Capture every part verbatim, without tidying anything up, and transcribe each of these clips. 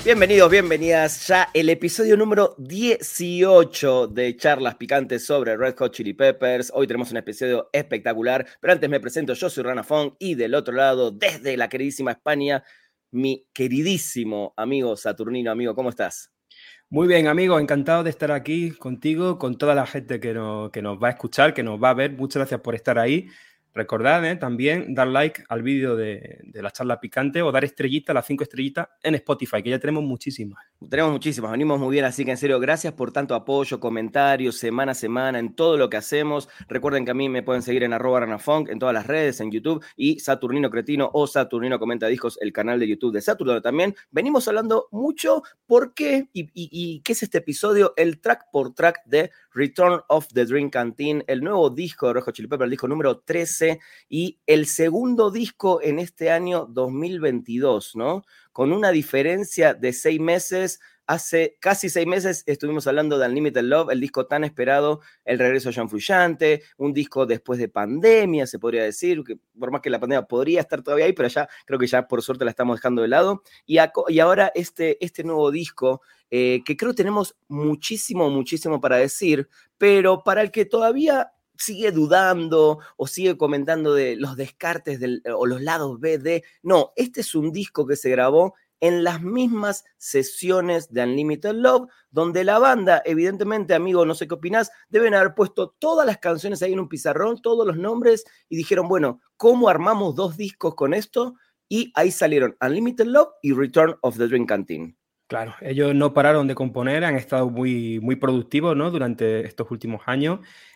Bienvenidos, bienvenidas. Ya el episodio número dieciocho de Charlas Picantes sobre Red Hot Chili Peppers. Hoy tenemos un episodio espectacular, pero antes me presento, yo soy Rana Fong y del otro lado, desde la queridísima España, mi queridísimo amigo Saturnino. Amigo, ¿cómo estás? Muy bien, amigo, encantado de estar aquí contigo, con toda la gente que nos, que nos va a escuchar, que nos va a ver. Muchas gracias por estar ahí. Recordad eh, también dar like al vídeo de, de la charla picante o dar estrellitas, las cinco estrellitas en Spotify, que ya tenemos muchísimas. Tenemos muchísimas, venimos muy bien, así que en serio, gracias por tanto apoyo, comentarios, semana a semana, en todo lo que hacemos. Recuerden que a mí me pueden seguir en arroba ranafunk, en todas las redes, en YouTube, y Saturnino Cretino o Saturnino Comenta Discos, el canal de YouTube de Saturn, donde también venimos hablando mucho por qué y, y, y qué es este episodio, el track por track de Return of the Dream Canteen, el nuevo disco de Red Hot Chili Peppers, el disco número trece, y el segundo disco en este año dos mil veintidós, ¿no? Con una diferencia de seis meses. Hace casi seis meses estuvimos hablando de Unlimited Love, el disco tan esperado, el regreso de John Frusciante, un disco después de pandemia, se podría decir, que por más que la pandemia podría estar todavía ahí, pero ya creo que ya por suerte la estamos dejando de lado. Y, a, y ahora este, este nuevo disco, eh, que creo que tenemos muchísimo, muchísimo para decir, pero para el que todavía sigue dudando o sigue comentando de los descartes del, o los lados B de... No, este es un disco que se grabó en las mismas sesiones de Unlimited Love, donde la banda, evidentemente, amigo, no sé qué opinás, deben haber puesto todas las canciones ahí en un pizarrón, todos los nombres, y dijeron, bueno, ¿cómo armamos dos discos con esto? Y ahí salieron Unlimited Love y Return of the Dream Canteen. Claro, ellos no pararon de componer, han estado muy, muy productivos, ¿no? Durante estos últimos años,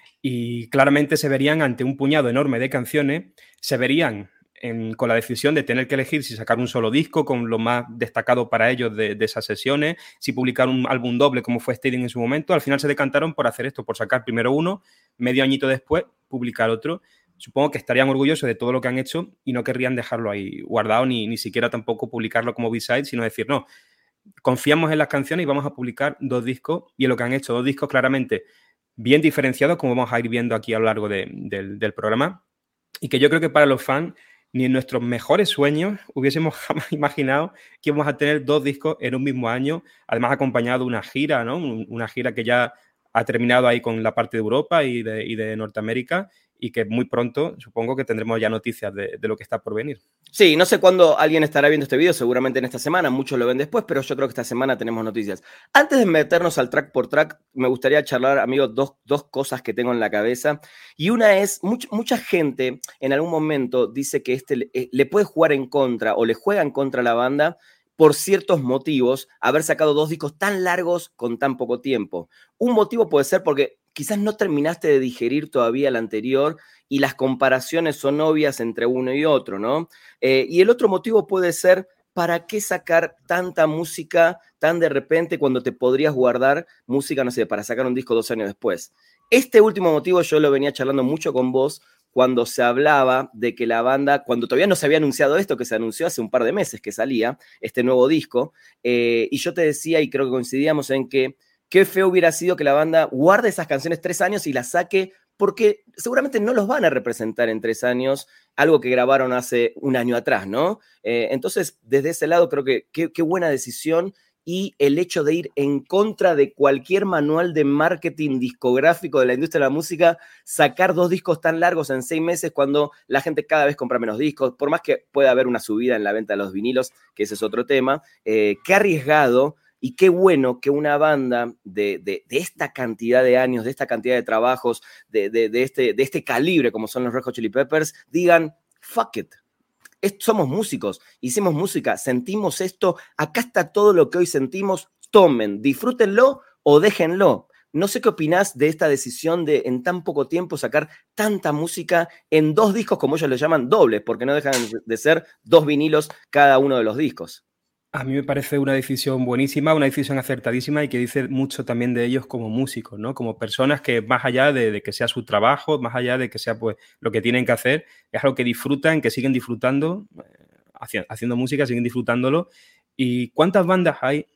y claramente se verían ante un puñado enorme de canciones, se verían En, con la decisión de tener que elegir si sacar un solo disco con lo más destacado para ellos de, de esas sesiones, si publicar un álbum doble como fue Stadium en su momento. Al final se decantaron por hacer esto, por sacar primero uno, medio añito después publicar otro. Supongo que estarían orgullosos de todo lo que han hecho y no querrían dejarlo ahí guardado, ni, ni siquiera tampoco publicarlo como B-side, sino decir, no, confiamos en las canciones y vamos a publicar dos discos, y en lo que han hecho, dos discos claramente bien diferenciados, como vamos a ir viendo aquí a lo largo de, del, del programa, y que yo creo que para los fans ni en nuestros mejores sueños hubiésemos jamás imaginado que íbamos a tener dos discos en un mismo año, además acompañado de una gira, ¿no? Una gira que ya ha terminado ahí con la parte de Europa y de, y de Norteamérica, y que muy pronto supongo que tendremos ya noticias de, de lo que está por venir. Sí, no sé cuándo alguien estará viendo este video, seguramente en esta semana, muchos lo ven después, pero yo creo que esta semana tenemos noticias. Antes de meternos al track por track, me gustaría charlar, amigos, dos, dos cosas que tengo en la cabeza. Y una es, much, mucha gente en algún momento dice que este le, le puede jugar en contra o le juega en contra a la banda por ciertos motivos, haber sacado dos discos tan largos con tan poco tiempo. Un motivo puede ser porque quizás no terminaste de digerir todavía el anterior y las comparaciones son obvias entre uno y otro, ¿no? Eh, y el otro motivo puede ser, ¿para qué sacar tanta música tan de repente cuando te podrías guardar música, no sé, para sacar un disco dos años después? Este último motivo yo lo venía charlando mucho con vos cuando se hablaba de que la banda, cuando todavía no se había anunciado esto, que se anunció hace un par de meses que salía este nuevo disco, eh, y yo te decía, y creo que coincidíamos en que qué feo hubiera sido que la banda guarde esas canciones tres años y las saque, porque seguramente no los van a representar en tres años, algo que grabaron hace un año atrás, ¿no? Eh, entonces, desde ese lado creo que qué, qué buena decisión, y el hecho de ir en contra de cualquier manual de marketing discográfico de la industria de la música, sacar dos discos tan largos en seis meses cuando la gente cada vez compra menos discos, por más que pueda haber una subida en la venta de los vinilos, que ese es otro tema, eh, qué arriesgado. Y qué bueno que una banda de, de, de esta cantidad de años, de esta cantidad de trabajos, de, de, de, este, de este calibre como son los Red Hot Chili Peppers, digan, fuck it. Es, somos músicos, hicimos música, sentimos esto, acá está todo lo que hoy sentimos, tomen, disfrútenlo o déjenlo. No sé qué opinás de esta decisión de en tan poco tiempo sacar tanta música en dos discos, como ellos le llaman, dobles, porque no dejan de ser dos vinilos cada uno de los discos. A mí me parece una decisión buenísima, una decisión acertadísima, y que dice mucho también de ellos como músicos, ¿no? Como personas que, más allá de, de que sea su trabajo, más allá de que sea pues lo que tienen que hacer, es algo que disfrutan, que siguen disfrutando, eh, haciendo música, siguen disfrutándolo. ¿Y cuántas bandas hay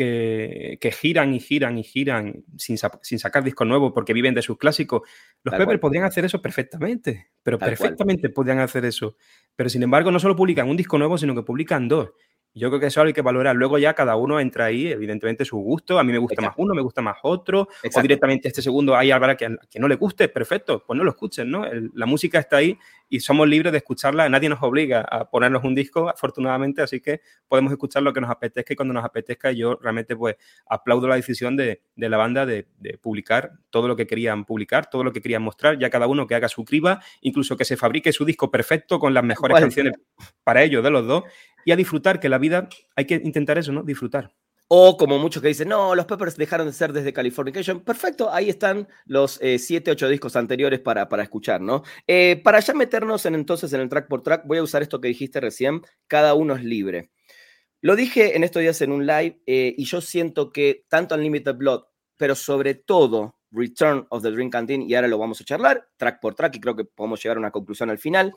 que, que giran y giran y giran sin, sin sacar discos nuevos porque viven de sus clásicos? Los Tal Peppers cual. podrían hacer eso perfectamente, pero Tal perfectamente cual. podrían hacer eso. Pero sin embargo no solo publican un disco nuevo, sino que publican dos. Yo creo que eso hay que valorar. Luego ya cada uno entra ahí, evidentemente, su gusto. A mí me gusta Exacto. más uno, me gusta más otro. Exacto. O directamente este segundo ahí habrá que, que no le guste, perfecto, pues no lo escuchen, ¿no? El, la música está ahí y somos libres de escucharla. Nadie nos obliga a ponernos un disco, afortunadamente, así que podemos escuchar lo que nos apetezca y cuando nos apetezca. Yo realmente pues aplaudo la decisión de, de la banda de, de publicar todo lo que querían publicar, todo lo que querían mostrar, ya cada uno que haga su criba, incluso que se fabrique su disco perfecto con las mejores ¿Cuál? canciones para ellos, de los dos. Y a disfrutar, que la vida hay que intentar eso, ¿no? Disfrutar. O como muchos que dicen, no, los Peppers dejaron de ser desde Californication. Perfecto, ahí están los eh, siete, ocho discos anteriores para, para escuchar, ¿no? Eh, para ya meternos en, entonces en el track por track, voy a usar esto que dijiste recién, cada uno es libre. Lo dije en estos días en un live eh, y yo siento que tanto Unlimited Blood, pero sobre todo Return of the Dream Canteen, y ahora lo vamos a charlar, track por track, y creo que podemos llegar a una conclusión al final.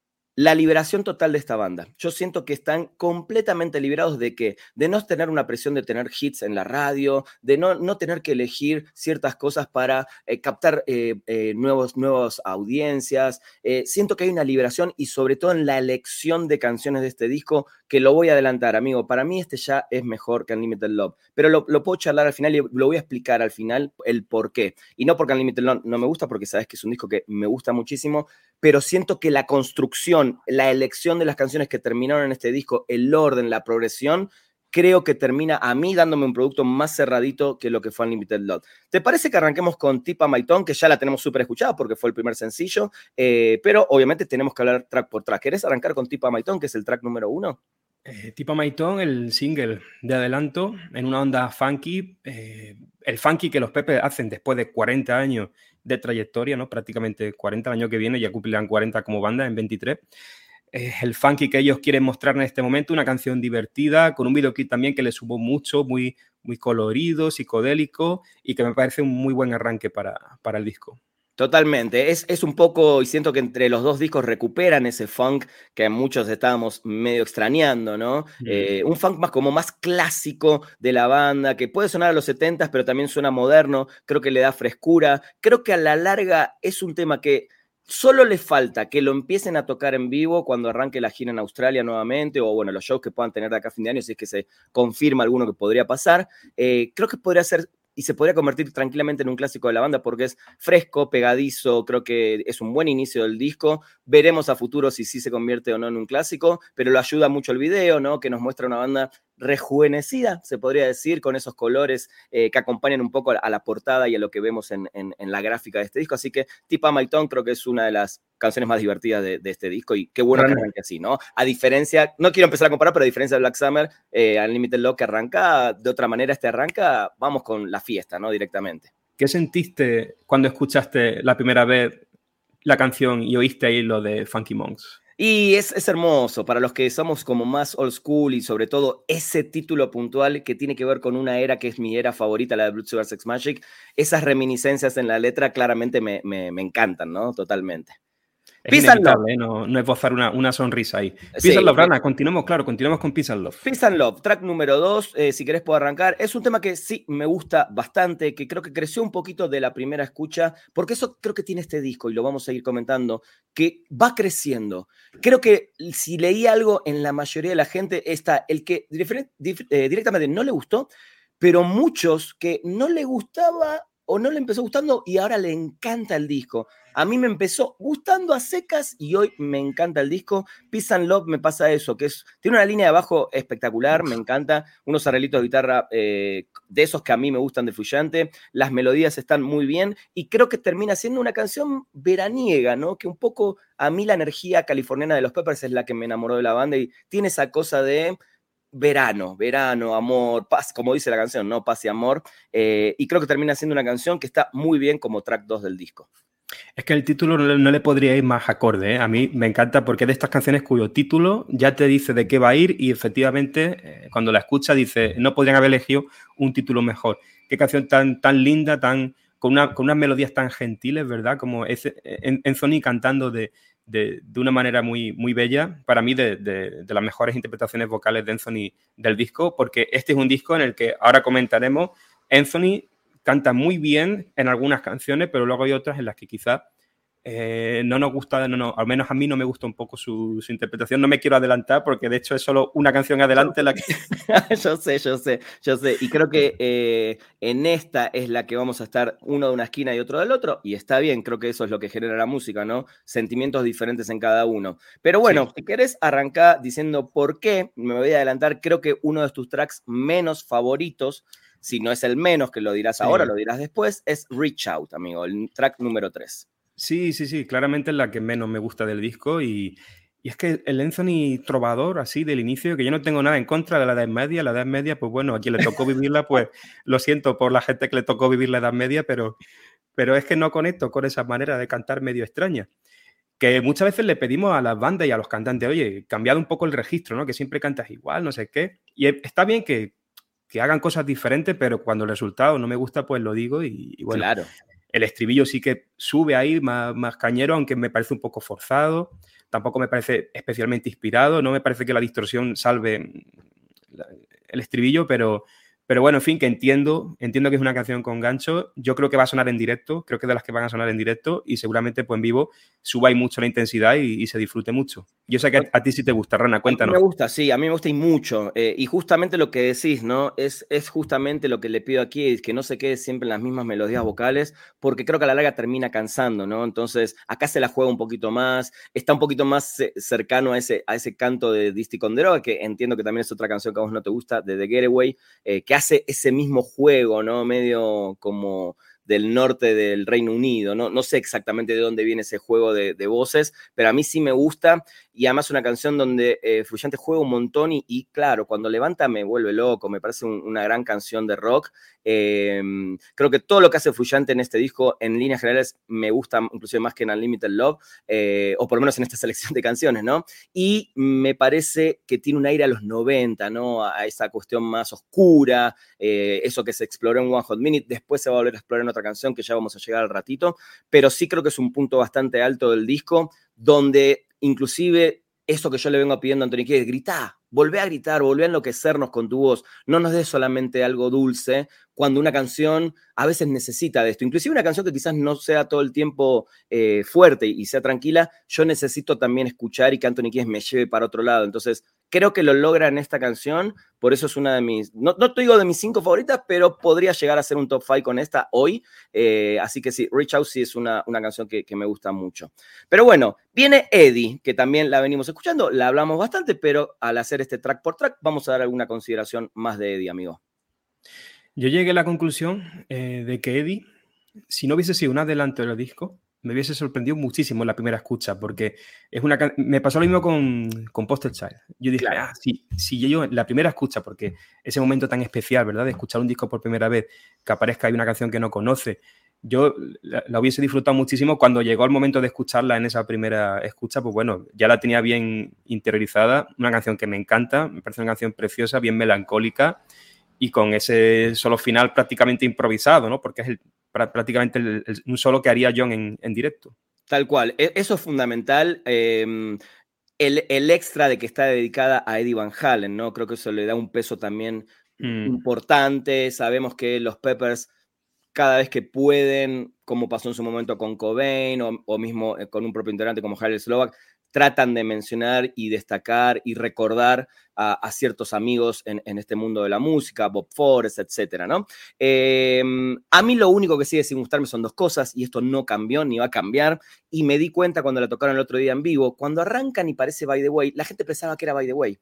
La liberación total de esta banda. Yo siento que están completamente liberados de que, de no tener una presión de tener hits en la radio, de no, no tener que elegir ciertas cosas para eh, captar eh, eh, nuevos, nuevas audiencias. Eh, siento que hay una liberación y sobre todo en la elección de canciones de este disco, que lo voy a adelantar, amigo. Para mí este ya es mejor que Unlimited Love, pero lo, lo puedo charlar al final y lo voy a explicar al final el por qué. Y no porque Unlimited Love no me gusta, porque sabes que es un disco que me gusta muchísimo, pero siento que la construcción, la elección de las canciones que terminaron en este disco, el orden, la progresión, creo que termina a mí dándome un producto más cerradito que lo que fue Unlimited Love. ¿Te parece que arranquemos con Tipa My Tongue, que ya la tenemos súper escuchada porque fue el primer sencillo, eh, pero obviamente tenemos que hablar track por track? ¿Querés arrancar con Tipa My Tongue, que es el track número uno? Eh, Tipa My Tongue, el single de adelanto, en una onda funky, eh, el funky que los Peppers hacen después de cuarenta años de trayectoria, ¿no? Prácticamente cuarenta años que viene, ya cumplirán cuarenta como banda en veintitrés. Es el funky que ellos quieren mostrar en este momento, una canción divertida, con un videoclip también que le sumó mucho, muy, muy colorido, psicodélico, y que me parece un muy buen arranque para, para el disco. Totalmente, es, es un poco, y siento que entre los dos discos recuperan ese funk que muchos estábamos medio extrañando, ¿no? Mm. Eh, un funk más como más clásico de la banda, que puede sonar a los setentas, pero también suena moderno, creo que le da frescura, creo que a la larga es un tema que solo le falta que lo empiecen a tocar en vivo cuando arranque la gira en Australia nuevamente, o bueno, los shows que puedan tener de acá a fin de año, si es que se confirma alguno que podría pasar. Eh, creo que podría ser y se podría convertir tranquilamente en un clásico de la banda porque es fresco, pegadizo, creo que es un buen inicio del disco. Veremos a futuro si sí se convierte o no en un clásico, pero lo ayuda mucho el video, ¿no? Que nos muestra una banda rejuvenecida, se podría decir, con esos colores eh, que acompañan un poco a la portada y a lo que vemos en, en, en la gráfica de este disco. Así que Tipa My Tongue creo que es una de las canciones más divertidas de, de este disco y qué bueno Realmente. que arranque así, ¿no? A diferencia, no quiero empezar a comparar, pero a diferencia de Black Summer, eh, Unlimited Love que arranca de otra manera, este arranca, vamos con la fiesta, ¿no? Directamente. ¿Qué sentiste cuando escuchaste la primera vez la canción y oíste ahí lo de Funky Monks? Y es, es hermoso para los que somos como más old school y sobre todo ese título puntual que tiene que ver con una era que es mi era favorita, la de Blood Sugar Sex Magik. Esas reminiscencias en la letra claramente me, me, me encantan, ¿no? Totalmente. Es inevitable, ¿eh? no, no esbozar una, una sonrisa ahí. Peace sí, and Love, Rana, continuamos, claro, continuamos con Peace and Love. Peace and Love, track número dos, eh, si querés puedo arrancar. Es un tema que sí me gusta bastante, que creo que creció un poquito de la primera escucha, porque eso creo que tiene este disco, y lo vamos a ir comentando, que va creciendo. Creo que si leí algo en la mayoría de la gente, está el que eh, directamente no le gustó, pero muchos que no le gustaba o no le empezó gustando y ahora le encanta el disco. A mí me empezó gustando a secas y hoy me encanta el disco. Peace and Love me pasa eso, que es, tiene una línea de bajo espectacular, me encanta, unos arreglitos de guitarra eh, de esos que a mí me gustan de Fullante, las melodías están muy bien y creo que termina siendo una canción veraniega, ¿no? Que un poco a mí la energía californiana de los Peppers es la que me enamoró de la banda y tiene esa cosa de verano, verano, amor, paz, como dice la canción, ¿no? Paz y amor. Eh, y creo que termina siendo una canción que está muy bien como track dos del disco. Es que el título no le podría ir más acorde, ¿eh? A mí me encanta porque es de estas canciones cuyo título ya te dice de qué va a ir y efectivamente eh, cuando la escuchas dice, no podrían haber elegido un título mejor. Qué canción tan, tan linda, tan, con, una, con unas melodías tan gentiles, ¿verdad? Como ese, en, Anthony cantando de, de, de una manera muy, muy bella, para mí de, de, de las mejores interpretaciones vocales de Anthony del disco, porque este es un disco en el que ahora comentaremos, Anthony canta muy bien en algunas canciones, pero luego hay otras en las que quizás Eh, no nos gusta, no, no, al menos a mí no me gusta un poco su, su interpretación. No me quiero adelantar porque de hecho es solo una canción adelante la que... Yo sé, yo sé, yo sé. Y creo que eh, en esta es la que vamos a estar uno de una esquina y otro del otro. Y está bien, creo que eso es lo que genera la música, ¿no? Sentimientos diferentes en cada uno. Pero bueno, Sí. si querés arrancar diciendo por qué, me voy a adelantar. Creo que uno de tus tracks menos favoritos, si no es el menos, que lo dirás ahora, Sí. lo dirás después, es Reach Out, amigo, el track número tres. Sí, sí, sí, claramente es la que menos me gusta del disco y, y es que el Anthony trovador, así del inicio, que yo no tengo nada en contra de la Edad Media, la Edad Media, pues bueno, a quien le tocó vivirla, pues lo siento por la gente que le tocó vivir la Edad Media, pero, pero es que no conecto con esa manera de cantar medio extraña. Que muchas veces le pedimos a las bandas y a los cantantes, oye, cambiad un poco el registro, ¿no? Que siempre cantas igual, no sé qué. Y está bien que, que hagan cosas diferentes, pero cuando el resultado no me gusta, pues lo digo y, y bueno. Claro. El estribillo sí que sube ahí más, más cañero, aunque me parece un poco forzado. Tampoco me parece especialmente inspirado. No me parece que la distorsión salve el estribillo, pero, pero bueno, en fin, que entiendo, entiendo que es una canción con gancho. Yo creo que va a sonar en directo, creo que es de las que van a sonar en directo y seguramente pues en vivo suba ahí mucho la intensidad y, y se disfrute mucho. Yo sé que a, a ti sí te gusta, Rana, A mí me cuéntanos. gusta, sí, a mí me gusta y mucho. Eh, y justamente lo que decís, ¿no? Es, es justamente lo que le pido aquí, es que no se quede siempre en las mismas melodías vocales, porque creo que a la larga termina cansando, ¿no? Entonces, acá se la juega un poquito más, está un poquito más cercano a ese, a ese canto de Disty con Droga, que entiendo que también es otra canción que a vos no te gusta, de The Getaway, eh, que hace ese mismo juego, ¿no? Medio como del norte del Reino Unido, ¿no? No sé exactamente de dónde viene ese juego de, de voces, pero a mí sí me gusta, y además una canción donde eh, Frusciante juega un montón y, y claro, cuando levanta me vuelve loco, me parece un, una gran canción de rock. Eh, creo que todo lo que hace Frusciante en este disco, en líneas generales, me gusta inclusive más que en Unlimited Love, eh, o por lo menos en esta selección de canciones, ¿no? Y me parece que tiene un aire a los noventa, ¿no? A esa cuestión más oscura, eh, eso que se exploró en One Hot Minute, después se va a volver a explorar en otra canción que ya vamos a llegar al ratito, pero sí creo que es un punto bastante alto del disco, donde inclusive eso que yo le vengo pidiendo a Anthony Kiedis, gritá, volvé a gritar, volvé a enloquecernos con tu voz, no nos des solamente algo dulce, cuando una canción a veces necesita de esto, inclusive una canción que quizás no sea todo el tiempo eh, fuerte y sea tranquila, yo necesito también escuchar y que Anthony Kiedis me lleve para otro lado, entonces creo que lo logra en esta canción, por eso es una de mis, no, no te digo de mis cinco favoritas, pero podría llegar a ser un top five con esta hoy, eh, así que sí, Reach Out sí es una, una canción que, que me gusta mucho. Pero bueno, viene Eddie, que también la venimos escuchando, la hablamos bastante, pero al hacer este track por track, vamos a dar alguna consideración más de Eddie, amigo. Yo llegué a la conclusión eh, de que Eddie, si no hubiese sido un adelanto del disco, me hubiese sorprendido muchísimo en la primera escucha, porque es una me pasó lo mismo con, con Postal Child. Yo dije, Claro. ah, sí, si yo en la primera escucha, porque ese momento tan especial, ¿verdad? De escuchar un disco por primera vez, que aparezca ahí una canción que no conoce, yo la, la hubiese disfrutado muchísimo. Cuando llegó el momento de escucharla en esa primera escucha, pues bueno, ya la tenía bien interiorizada, una canción que me encanta, me parece una canción preciosa, bien melancólica, y con ese solo final prácticamente improvisado, ¿no? Porque es el, prácticamente el, el, un solo que haría John en, en directo. Tal cual, eso es fundamental. Eh, el, el extra de que está dedicada a Eddie Van Halen, ¿no? Creo que eso le da un peso también mm. importante. Sabemos que los Peppers, cada vez que pueden, como pasó en su momento con Cobain o, o mismo con un propio integrante como Harold Slovak, tratan de mencionar y destacar y recordar a, a ciertos amigos en, en este mundo de la música, Bob Forrest, etcétera, ¿no? Eh, a mí lo único que sigue sin gustarme son dos cosas, y esto no cambió ni va a cambiar, y me di cuenta cuando la tocaron el otro día en vivo, cuando arrancan y parece By the Way, la gente pensaba que era By the Way.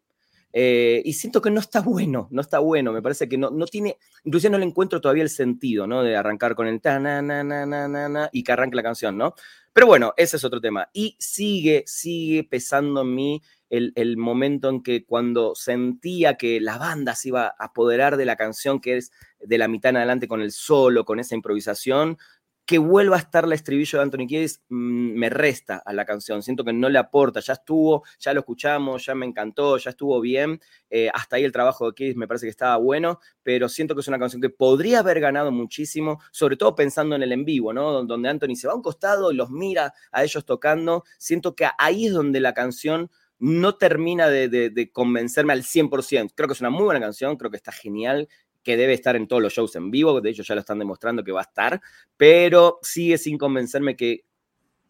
Eh, y siento que no está bueno, no está bueno, me parece que no, no tiene, inclusive no le encuentro todavía el sentido, ¿no? De arrancar con el ta na na na na na na y que arranque la canción, ¿no? Pero bueno, ese es otro tema. Y sigue, sigue pesando en mí el, el momento en que cuando sentía que la banda se iba a apoderar de la canción, que es de la mitad en adelante con el solo, con esa improvisación, que vuelva a estar el estribillo de Anthony Kiedis mmm, me resta a la canción, siento que no le aporta, ya estuvo, ya lo escuchamos, ya me encantó, ya estuvo bien, eh, hasta ahí el trabajo de Kiedis me parece que estaba bueno, pero siento que es una canción que podría haber ganado muchísimo, sobre todo pensando en el en vivo, ¿no? Donde Anthony se va a un costado y los mira a ellos tocando, siento que ahí es donde la canción no termina de, de, de convencerme al cien por ciento, creo que es una muy buena canción, creo que está genial, que debe estar en todos los shows en vivo, de hecho ya lo están demostrando que va a estar, pero sigue sin convencerme que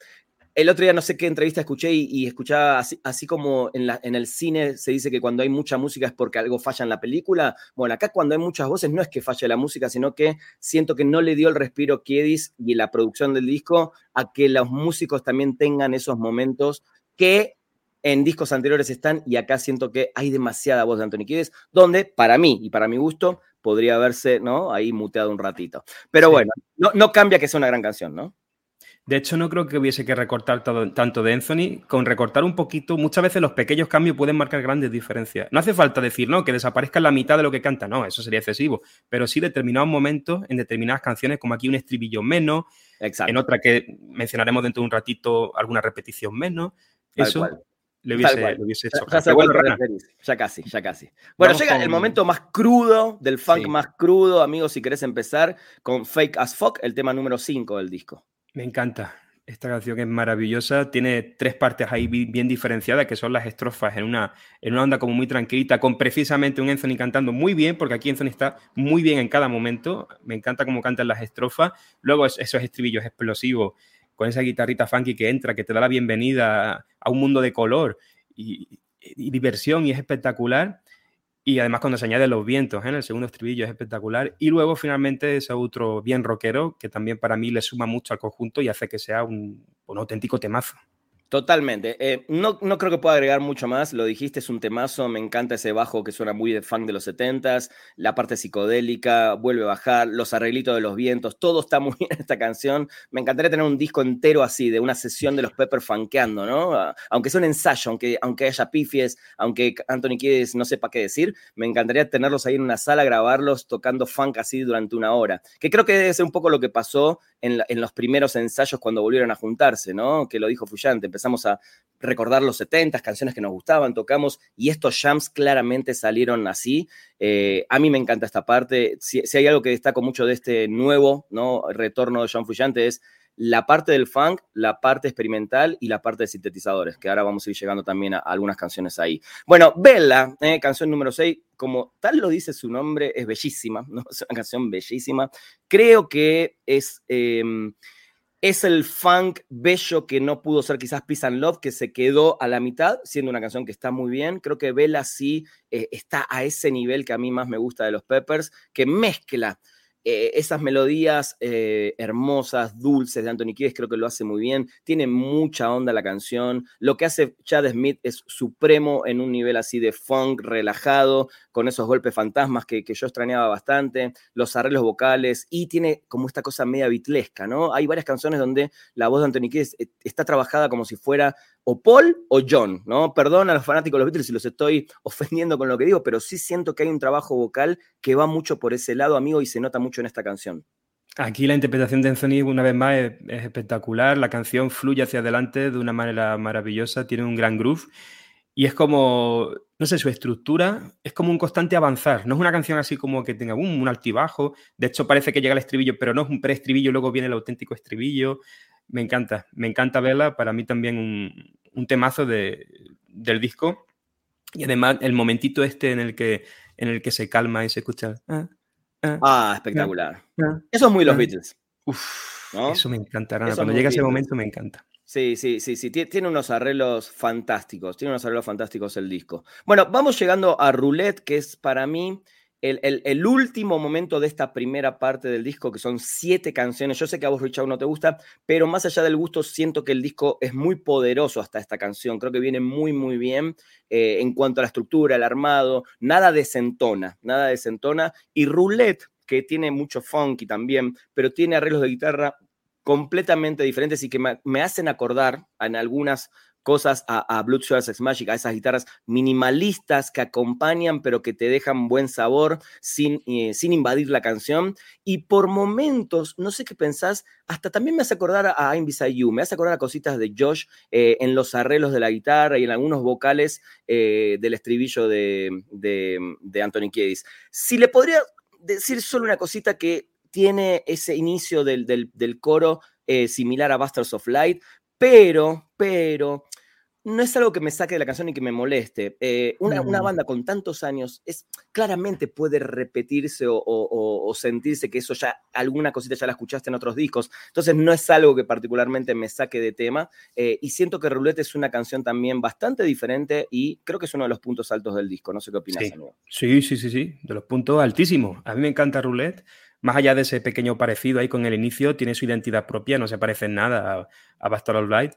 El otro día no sé qué entrevista escuché y, y escuchaba así, así como en, la, en el cine se dice que cuando hay mucha música es porque algo falla en la película. Bueno, acá cuando hay muchas voces no es que falle la música, sino que siento que no le dio el respiro Kiedis y la producción del disco a que los músicos también tengan esos momentos que en discos anteriores están, y acá siento que hay demasiada voz de Anthony Kiedis, donde para mí y para mi gusto podría haberse, ¿no?, ahí muteado un ratito. Pero sí, bueno, no, no cambia que sea una gran canción, ¿no? De hecho, no creo que hubiese que recortar todo, tanto de Anthony. Con recortar un poquito, muchas veces los pequeños cambios pueden marcar grandes diferencias. No hace falta decir, no, que desaparezca la mitad de lo que canta, no, eso sería excesivo. Pero sí determinados momentos, en determinadas canciones, como aquí un estribillo menos, exacto, en otra que mencionaremos dentro de un ratito alguna repetición menos, Tal eso cual. le hubiese, le hubiese hecho. Ya, ya sé a cuál te referís. Ya casi, ya casi. Bueno, Vamos llega con... el momento más crudo, del funk sí. más crudo, amigos, si querés empezar con Fake as Fuck, el tema número cinco del disco. Me encanta. Esta canción es maravillosa. Tiene tres partes ahí bien diferenciadas, que son las estrofas en una, en una onda como muy tranquilita, con precisamente un Anthony cantando muy bien, porque aquí Anthony está muy bien en cada momento. Me encanta cómo cantan las estrofas. Luego esos estribillos explosivos, con esa guitarrita funky que entra, que te da la bienvenida a un mundo de color y, y diversión, y es espectacular. Y además cuando se añaden los vientos, ¿eh?, en el segundo estribillo es espectacular. Y luego finalmente ese otro bien rockero que también para mí le suma mucho al conjunto y hace que sea un, un auténtico temazo. Totalmente. Eh, no, no creo que pueda agregar mucho más. Lo dijiste, es un temazo. Me encanta ese bajo que suena muy de funk de los setentas. La parte psicodélica, vuelve a bajar, los arreglitos de los vientos. Todo está muy bien en esta canción. Me encantaría tener un disco entero así, de una sesión de los Peppers funkeando, ¿no? Aunque sea un ensayo, aunque, aunque haya pifies, aunque Anthony Kiedis no sepa qué decir, me encantaría tenerlos ahí en una sala, grabarlos tocando funk así durante una hora. Que creo que debe ser un poco lo que pasó en, la, en los primeros ensayos cuando volvieron a juntarse, ¿no? Que lo dijo Frusciante. Empezamos a recordar los setentas, canciones que nos gustaban, tocamos, y estos jams claramente salieron así. Eh, a mí me encanta esta parte. Si, si hay algo que destaco mucho de este nuevo, ¿no?, retorno de John Frusciante, es la parte del funk, la parte experimental y la parte de sintetizadores, que ahora vamos a ir llegando también a, a algunas canciones ahí. Bueno, Bella, eh, canción número seis, como tal lo dice su nombre, es bellísima, ¿no? Es una canción bellísima. Creo que es... Eh, Es el funk bello que no pudo ser quizás Peace and Love, que se quedó a la mitad, siendo una canción que está muy bien. Creo que Bella sí eh, está a ese nivel que a mí más me gusta de los Peppers, que mezcla eh, esas melodías eh, hermosas, dulces de Anthony Kiedis. Creo que lo hace muy bien. Tiene mucha onda la canción. Lo que hace Chad Smith es supremo en un nivel así de funk relajado, con esos golpes fantasmas que, que yo extrañaba bastante, los arreglos vocales, y tiene como esta cosa media beatlesca, ¿no? Hay varias canciones donde la voz de Anthony Kiedis está trabajada como si fuera o Paul o John, ¿no? Perdón a los fanáticos de los Beatles si los estoy ofendiendo con lo que digo, pero sí siento que hay un trabajo vocal que va mucho por ese lado, amigo, y se nota mucho en esta canción. Aquí la interpretación de Anthony, una vez más, es, es espectacular. La canción fluye hacia adelante de una manera maravillosa, tiene un gran groove. Y es como, no sé, su estructura es como un constante avanzar. No es una canción así como que tenga um, un altibajo. De hecho, parece que llega el estribillo, pero no es un preestribillo, luego viene el auténtico estribillo. Me encanta, me encanta verla. Para mí también un, un temazo de, del disco. Y además el momentito este en el que, en el que se calma y se escucha... Ah, ah, ah espectacular. Ah, eso es muy los ah, Beatles. Uf, ¿no? Eso me encantará. Cuando llega ese momento me encanta. Sí, sí, sí, sí, tiene unos arreglos fantásticos, tiene unos arreglos fantásticos el disco. Bueno, vamos llegando a Roulette, que es para mí el, el, el último momento de esta primera parte del disco, que son siete canciones. Yo sé que a vos, Richard, no te gusta, pero más allá del gusto, siento que el disco es muy poderoso hasta esta canción. Creo que viene muy, muy bien eh, en cuanto a la estructura, el armado, nada desentona, nada desentona. Y Roulette, que tiene mucho funky también, pero tiene arreglos de guitarra completamente diferentes y que me, me hacen acordar en algunas cosas a, a Blood Sugar Sex Magik, a esas guitarras minimalistas que acompañan pero que te dejan buen sabor sin, eh, sin invadir la canción. Y por momentos, no sé qué pensás, hasta también me hace acordar a, a I'm Beside You, me hace acordar a cositas de Josh eh, en los arreglos de la guitarra y en algunos vocales eh, del estribillo de, de, de Anthony Kiedis. Si le podría decir solo una cosita, que tiene ese inicio del, del, del coro eh, similar a Bastards of Light, pero, pero no es algo que me saque de la canción y que me moleste. Eh, una, una banda con tantos años es, claramente puede repetirse o, o, o sentirse que eso ya, alguna cosita ya la escuchaste en otros discos. Entonces no es algo que particularmente me saque de tema. Eh, y siento que Roulette es una canción también bastante diferente y creo que es uno de los puntos altos del disco. No sé qué opinas, Sí, amigo. sí, sí, sí, sí, de los puntos altísimos. A mí me encanta Roulette. Más allá de ese pequeño parecido ahí con el inicio, tiene su identidad propia, no se parece en nada a, a Bastard of Light.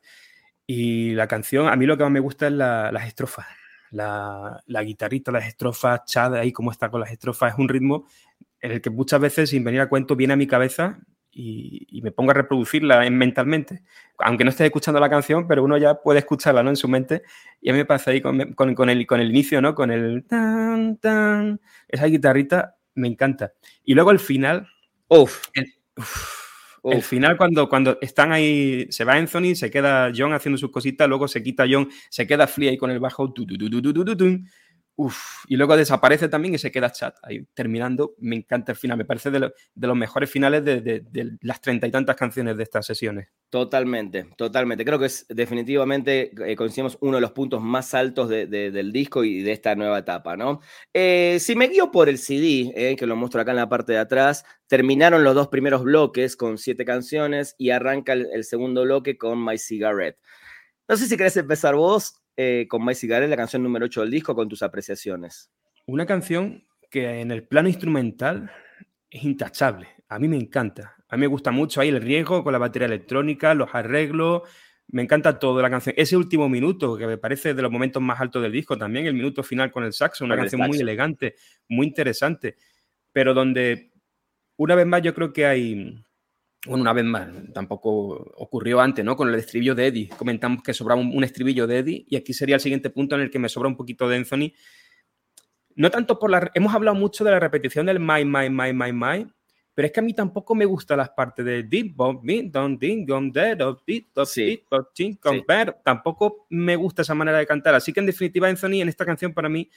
Y la canción, a mí lo que más me gusta es la, las estrofas. La, la guitarrita, las estrofas, Chad ahí cómo está con las estrofas, es un ritmo en el que muchas veces, sin venir a cuento, viene a mi cabeza y, y me pongo a reproducirla mentalmente. Aunque no esté escuchando la canción, pero uno ya puede escucharla, ¿no?, en su mente. Y a mí me pasa ahí con, con, con, el, con el inicio, ¿no? Con el tan, tan, esa guitarrita me encanta. Y luego el final... Uf. El, uf, El final, cuando, cuando están ahí, se va Anthony, se queda John haciendo sus cositas, luego se quita John, se queda Flea ahí con el bajo, tu, tu, tu, tu, tu, tu, tu, uf, y luego desaparece también y se queda Chad ahí terminando. Me encanta el final, me parece de, lo, de los mejores finales de, de, de las treinta y tantas canciones de estas sesiones. Totalmente, totalmente. Creo que es definitivamente, eh, coincidimos, uno de los puntos más altos de, de, del disco y de esta nueva etapa, ¿no? Eh, si me guío por el C D, eh, que lo muestro acá en la parte de atrás, terminaron los dos primeros bloques con siete canciones y arranca el, el segundo bloque con My Cigarette. No sé si querés empezar vos eh, con My Cigarette, la canción número ocho del disco, con tus apreciaciones. Una canción que en el plano instrumental es intachable. A mí me encanta. A mí me gusta mucho ahí el riesgo con la batería electrónica, los arreglos. Me encanta todo la canción. Ese último minuto, que me parece de los momentos más altos del disco también, el minuto final con el saxo, una Con el canción saxo. muy elegante, muy interesante, pero donde, una vez más, yo creo que hay... Bueno, una vez más, tampoco ocurrió antes, ¿no? Con el estribillo de Eddie. Comentamos que sobraba un, un estribillo de Eddie y aquí sería el siguiente punto en el que me sobra un poquito de Anthony. No tanto por la... Hemos hablado mucho de la repetición del my, my, my, my, my, pero es que a mí tampoco me gustan las partes de ding, bom, ding, don, ding, dom, dead, beat, beat, ching, compare. Tampoco me gusta esa manera de cantar. Así que, en definitiva, Anthony, en esta canción, para mí,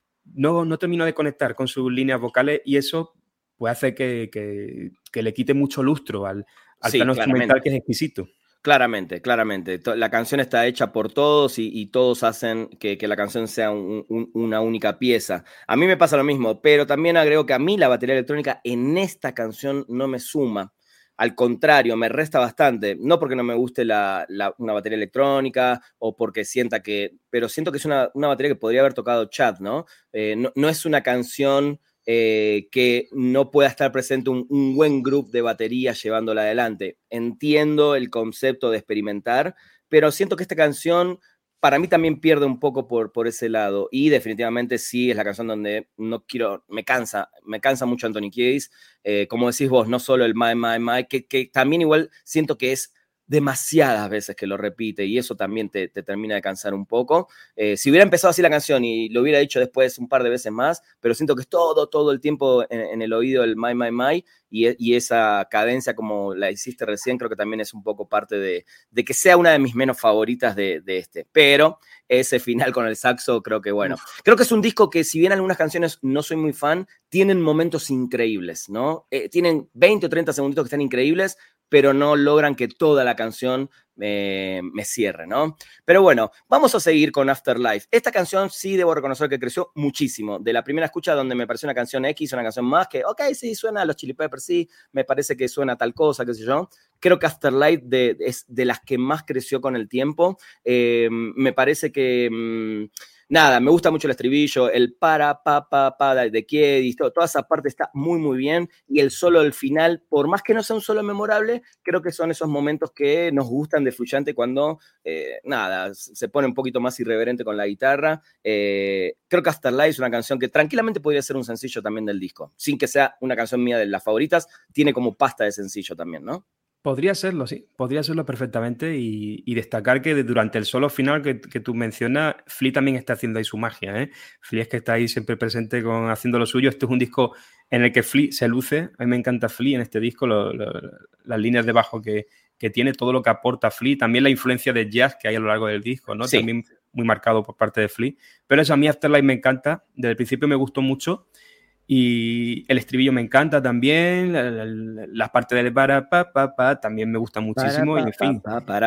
no, no termino de conectar con sus líneas vocales y eso pues hace que, que, que le quite mucho lustro al, al Sí, plano claramente. instrumental, que es exquisito. Claramente, claramente. La canción está hecha por todos y, y todos hacen que, que la canción sea un, un, una única pieza. A mí me pasa lo mismo, pero también agrego que a mí la batería electrónica en esta canción no me suma. Al contrario, me resta bastante. No porque no me guste la, la, una batería electrónica o porque sienta que... Pero siento que es una, una batería que podría haber tocado Chad, ¿no? Eh, no, no es una canción... Eh, que no pueda estar presente un, un buen grupo de batería llevándola adelante. Entiendo el concepto de experimentar, pero siento que esta canción para mí también pierde un poco por, por ese lado y definitivamente sí es la canción donde no quiero, me cansa, me cansa mucho Anthony Kiedis, eh, como decís vos, no solo el my, my, my, que, que también igual siento que es demasiadas veces que lo repite y eso también te, te termina de cansar un poco. Eh, si hubiera empezado así la canción y lo hubiera dicho después un par de veces más, pero siento que es todo, todo el tiempo en, en el oído el my, my, my y, y esa cadencia como la hiciste recién creo que también es un poco parte de, de que sea una de mis menos favoritas de, de este. Pero ese final con el saxo creo que bueno. Uf. Creo que es un disco que si bien algunas canciones no soy muy fan, tienen momentos increíbles, ¿no? Eh, tienen veinte o treinta segunditos que están increíbles, pero no logran que toda la canción eh, me cierre, ¿no? Pero bueno, vamos a seguir con Afterlife. Esta canción sí debo reconocer que creció muchísimo. De la primera escucha donde me pareció una canción X, una canción más que, ok, sí, suena a los Chili Peppers, sí, me parece que suena tal cosa, qué sé yo. Creo que Afterlife de, es de las que más creció con el tiempo. Eh, me parece que... Mmm, Nada, me gusta mucho el estribillo, el para, pa, pa, pa de Kiedis, todo, toda esa parte está muy, muy bien. Y el solo del final, por más que no sea un solo memorable, creo que son esos momentos que nos gustan de Fluyante cuando, eh, nada, se pone un poquito más irreverente con la guitarra. Eh, creo que Afterlife es una canción que tranquilamente podría ser un sencillo también del disco, sin que sea una canción mía de las favoritas, tiene como pasta de sencillo también, ¿no? Podría serlo, sí, podría serlo perfectamente y, y destacar que durante el solo final que, que tú mencionas, Flea también está haciendo ahí su magia, ¿eh? Flea es que está ahí siempre presente con, haciendo lo suyo. Este es un disco en el que Flea se luce. A mí me encanta Flea en este disco, lo, lo, las líneas de bajo que, que tiene, todo lo que aporta Flea, también la influencia de jazz que hay a lo largo del disco, ¿no? Sí. También muy marcado por parte de Flea. Pero eso a mí Afterlife me encanta, desde el principio me gustó mucho. Y el estribillo me encanta también, la, la, la, la parte del para, pa, pa, pa, también me gusta muchísimo, y en fin.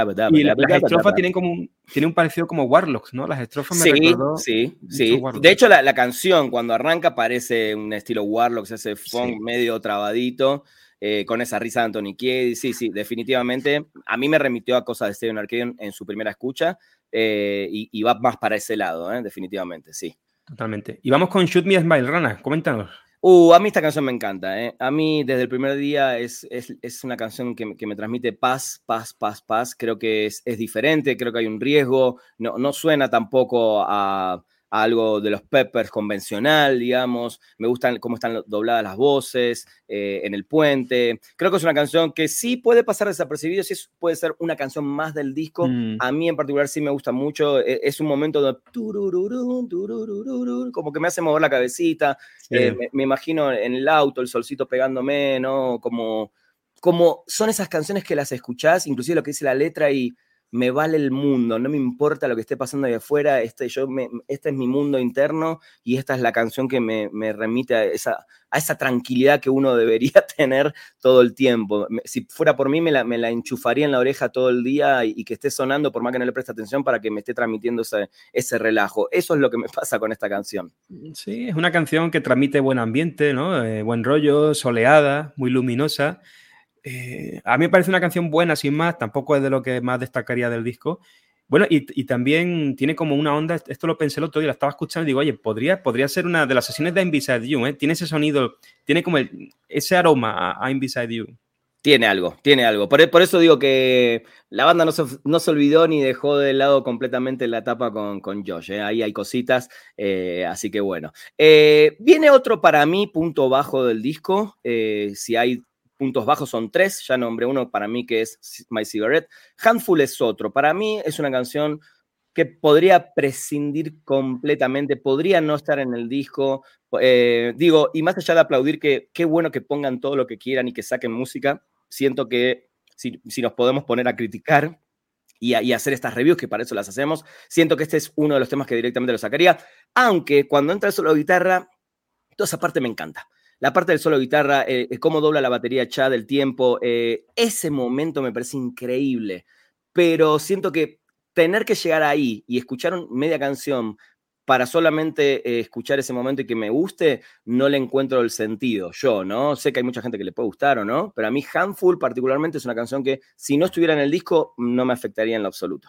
Y la, las estrofas tienen como un, tienen un parecido como Warlocks, ¿no? Las estrofas me sí, recordó sí, mucho sí. Warlocks. De hecho, la, la canción cuando arranca parece un estilo Warlocks, ese funk Sí. medio trabadito, eh, con esa risa de Anthony Kiedis. Sí, sí, definitivamente. A mí me remitió a cosas de Stadium Arcadium en su primera escucha, eh, y, y va más para ese lado, ¿eh? Definitivamente, sí. Totalmente. Y vamos con Shoot Me a Smile, Rana, coméntanos. Uh, a mí esta canción me encanta, ¿eh? A mí desde el primer día es, es, es una canción que, que me transmite paz, paz, paz, paz. Creo que es, es diferente, creo que hay un riesgo. No, no suena tampoco a, a algo de los Peppers convencional, digamos. Me gustan cómo están dobladas las voces, eh, en el puente. Creo que es una canción que sí puede pasar desapercibido, sí puede ser una canción más del disco. Mm. A mí en particular sí me gusta mucho. Es un momento de turururú, turururú, como que me hace mover la cabecita. Sí. Eh, me, me imagino en el auto, el solcito pegándome, ¿no? Como, como son esas canciones que las escuchás, inclusive lo que dice la letra, y me vale el mundo, no me importa lo que esté pasando ahí afuera, este, yo me, este es mi mundo interno y esta es la canción que me, me remite a esa, a esa tranquilidad que uno debería tener todo el tiempo. Si fuera por mí, me la, me la enchufaría en la oreja todo el día y, y que esté sonando, por más que no le preste atención, para que me esté transmitiendo ese, ese relajo. Eso es lo que me pasa con esta canción. Sí, es una canción que transmite buen ambiente, ¿no? Eh, buen rollo, soleada, muy luminosa. Eh, a mí me parece una canción buena, sin más, tampoco es de lo que más destacaría del disco. Bueno, y, y también tiene como una onda, esto lo pensé el otro día, la estaba escuchando y digo, oye, podría, podría ser una de las sesiones de I'm Beside You, ¿eh? Tiene ese sonido, tiene como el, ese aroma a I'm Beside You. Tiene algo, tiene algo. Por, por eso digo que la banda no se, no se olvidó ni dejó de lado completamente la etapa con, con Josh, ¿eh? Ahí hay cositas, eh, así que bueno. Eh, viene otro para mí punto bajo del disco. Eh, si hay puntos bajos son tres, ya nombré uno para mí que es My Cigarette. Handful es otro. Para mí es una canción que podría prescindir completamente, podría no estar en el disco. Eh, digo, y más allá de aplaudir que qué bueno que pongan todo lo que quieran y que saquen música, siento que si, si nos podemos poner a criticar y, a, y hacer estas reviews, que para eso las hacemos, siento que este es uno de los temas que directamente lo sacaría, aunque cuando entra el solo de guitarra, toda esa parte me encanta. La parte del solo de guitarra, eh, cómo dobla la batería Chad, el tiempo, eh, ese momento me parece increíble, pero siento que tener que llegar ahí y escuchar media canción para solamente eh, escuchar ese momento y que me guste, no le encuentro el sentido. Yo, ¿no? Sé que hay mucha gente que le puede gustar o no, pero a mí Handful particularmente es una canción que si no estuviera en el disco no me afectaría en lo absoluto.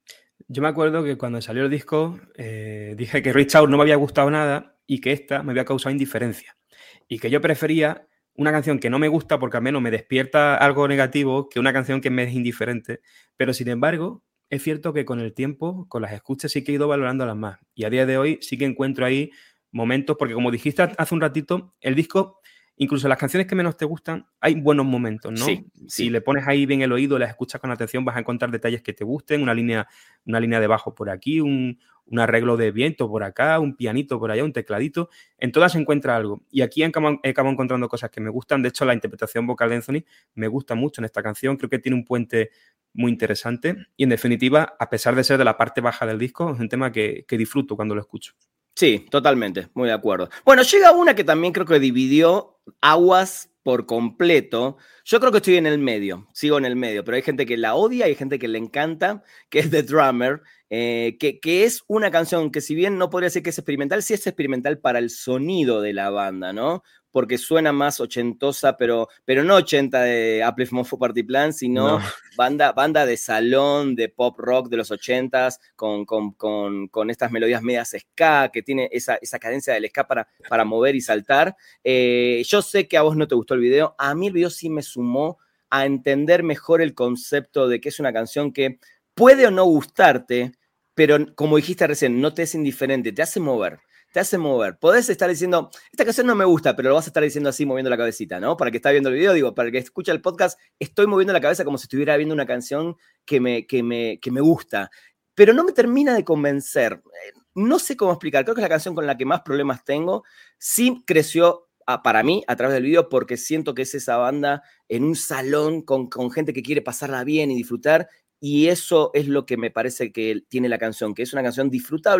Yo me acuerdo que cuando salió el disco eh, dije que Reach Out no me había gustado nada y que esta me había causado indiferencia. Y que yo prefería una canción que no me gusta porque al menos me despierta algo negativo que una canción que me es indiferente. Pero sin embargo, es cierto que con el tiempo, con las escuchas, sí que he ido valorándolas más. Y a día de hoy sí que encuentro ahí momentos, porque como dijiste hace un ratito, el disco, incluso las canciones que menos te gustan, hay buenos momentos, ¿no? Sí, sí. Si le pones ahí bien el oído, las escuchas con atención, vas a encontrar detalles que te gusten, una línea, una línea de bajo por aquí, un, un arreglo de viento por acá, un pianito por allá, un tecladito. En todas se encuentra algo. Y aquí he acabado, he acabado encontrando cosas que me gustan. De hecho, la interpretación vocal de Anthony me gusta mucho en esta canción. Creo que tiene un puente muy interesante. Y en definitiva, a pesar de ser de la parte baja del disco, es un tema que, que disfruto cuando lo escucho. Sí, totalmente, muy de acuerdo. Bueno, llega una que también creo que dividió aguas por completo. Yo creo que estoy en el medio, sigo en el medio, pero hay gente que la odia y hay gente que le encanta, que es The Drummer, eh, que, que es una canción que si bien no podría decir que es experimental, sí es experimental para el sonido de la banda, ¿no? Porque suena más ochentosa, pero, pero no ochenta de Uplift Mofo Party Plan, sino no. banda, banda de salón, de pop rock de los ochentas, con, con, con, con estas melodías medias ska, que tiene esa, esa cadencia del ska para, para mover y saltar. Eh, yo sé que a vos no te gustó el video, a mí el video sí me sumó a entender mejor el concepto de que es una canción que puede o no gustarte, pero como dijiste recién, no te es indiferente, te hace mover. Te hace mover. Podés estar diciendo, esta canción no me gusta, pero lo vas a estar diciendo así, moviendo la cabecita, ¿no? Para el que está viendo el video, digo, para el que escucha el podcast, estoy moviendo la cabeza como si estuviera viendo una canción que me, que me, que me gusta. Pero no me termina de convencer. No sé cómo explicar. Creo que es la canción con la que más problemas tengo. Sí creció a, para mí a través del video porque siento que es esa banda en un salón con, con gente que quiere pasarla bien y disfrutar. Y eso es lo que me parece que tiene la canción, que es una canción disfrutable,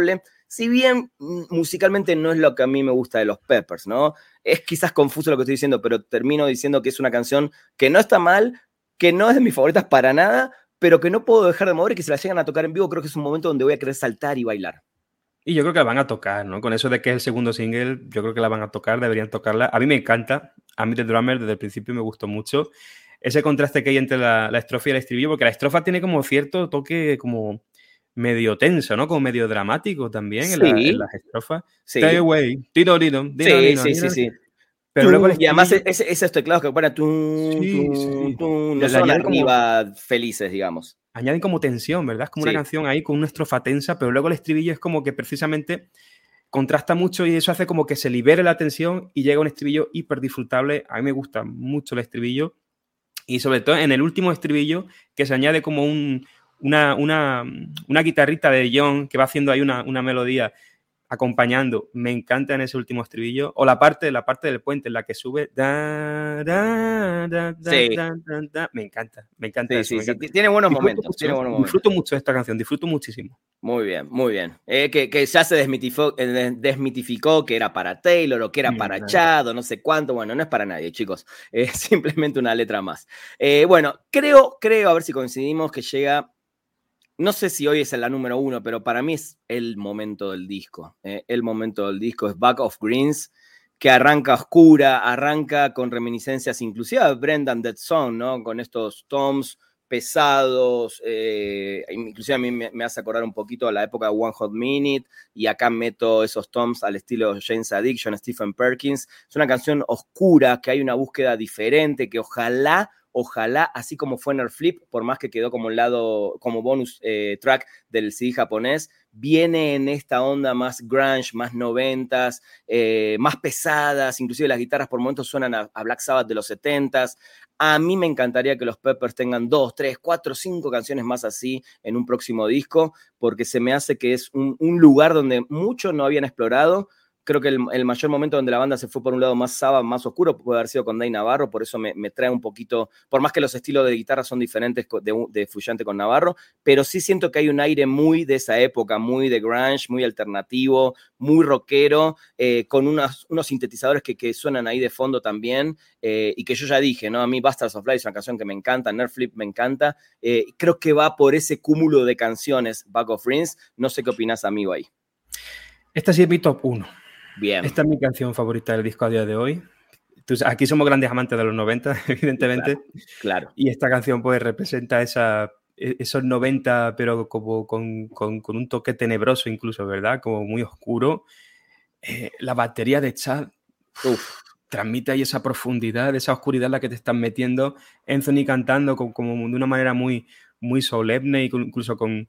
si bien musicalmente no es lo que a mí me gusta de los Peppers, ¿no? Es quizás confuso lo que estoy diciendo, pero termino diciendo que es una canción que no está mal, que no es de mis favoritas para nada, pero que no puedo dejar de mover y que si la llegan a tocar en vivo creo que es un momento donde voy a querer saltar y bailar. Y yo creo que la van a tocar, ¿no? Con eso de que es el segundo single, yo creo que la van a tocar, deberían tocarla. A mí me encanta, a mí The Drummer desde el principio me gustó mucho. Ese contraste que hay entre la, la estrofa y el estribillo, porque la estrofa tiene como cierto toque como medio tenso, ¿no? Como medio dramático también en, la, en Sí, las estrofas. sí. Stay away, tiro, tiro, tiro, Sí, tiro, sí, sí, tiro. sí. Pero luego el Tum, y además estribillo... ese, esos teclados que ponen tum, Sí, tum, sí. tum, no Le, le son añade como... arriba felices, digamos. Añaden como tensión, ¿verdad? Es como una Sí. canción ahí con una estrofa tensa, pero luego el estribillo es como que precisamente contrasta mucho y eso hace como que se libere la tensión y llega un estribillo hiper disfrutable. A mí me gusta mucho el estribillo y sobre todo en el último estribillo que se añade como un, una, una, una guitarrita de John que va haciendo ahí una, una melodía acompañando. Me encanta en ese último estribillo. O la parte, la parte del puente en la que sube. Da, da, da, da, Sí, da, da, da. Me encanta, me encanta sí, eso. sí, Me sí. encanta. Tiene buenos Disfruto momentos, mucho, tiene buenos momentos. disfruto mucho de esta canción, disfruto muchísimo. Muy bien, muy bien. Eh, que, que ya se desmitificó, eh, desmitificó que era para Taylor o que era para Mm, Chad o no sé cuánto. Bueno, no es para nadie, chicos. Es simplemente una letra más. Eh, bueno, creo, creo, a ver si coincidimos, que llega. No sé si hoy es la número uno, pero para mí es el momento del disco. Eh, el momento del disco es Back of Greens, que arranca oscura, arranca con reminiscencias inclusive a Brendan Dead Song, ¿no? Con estos toms pesados, eh, inclusive a mí me, me hace acordar un poquito a la época de One Hot Minute, y acá meto esos toms al estilo Jane's Addiction, Stephen Perkins. Es una canción oscura, que hay una búsqueda diferente, que ojalá Ojalá, así como fue Nerf Flip, por más que quedó como un lado, como bonus eh, track del C D japonés, viene en esta onda más grunge, más noventas, eh, más pesadas, inclusive las guitarras por momentos suenan a, a Black Sabbath de los setentas. A mí me encantaría que los Peppers tengan dos, tres, cuatro, cinco canciones más así en un próximo disco, porque se me hace que es un, un lugar donde muchos no habían explorado. Creo que el, el mayor momento donde la banda se fue por un lado más Sabbath, más oscuro, puede haber sido con Dave Navarro, por eso me, me trae un poquito, por más que los estilos de guitarra son diferentes de, de Frusciante con Navarro, pero sí siento que hay un aire muy de esa época, muy de grunge, muy alternativo, muy rockero, eh, con unos, unos sintetizadores que, que suenan ahí de fondo también, eh, y que yo ya dije, ¿no? A mí Bastards of Life es una canción que me encanta, Nerf Flip me encanta, eh, creo que va por ese cúmulo de canciones, Back of Rings. No sé qué opinás, amigo, ahí. Esta sí es mi top uno. Bien. Esta es mi canción favorita del disco a día de hoy. Entonces, aquí somos grandes amantes de los noventa, evidentemente. Claro, claro. Y esta canción pues representa esa, esos noventa, pero como con, con, con un toque tenebroso incluso, ¿verdad? Como muy oscuro. Eh, la batería de Chad uf, transmite ahí esa profundidad, esa oscuridad en la que te están metiendo. Anthony cantando con, como de una manera muy, muy solemne y con, incluso con,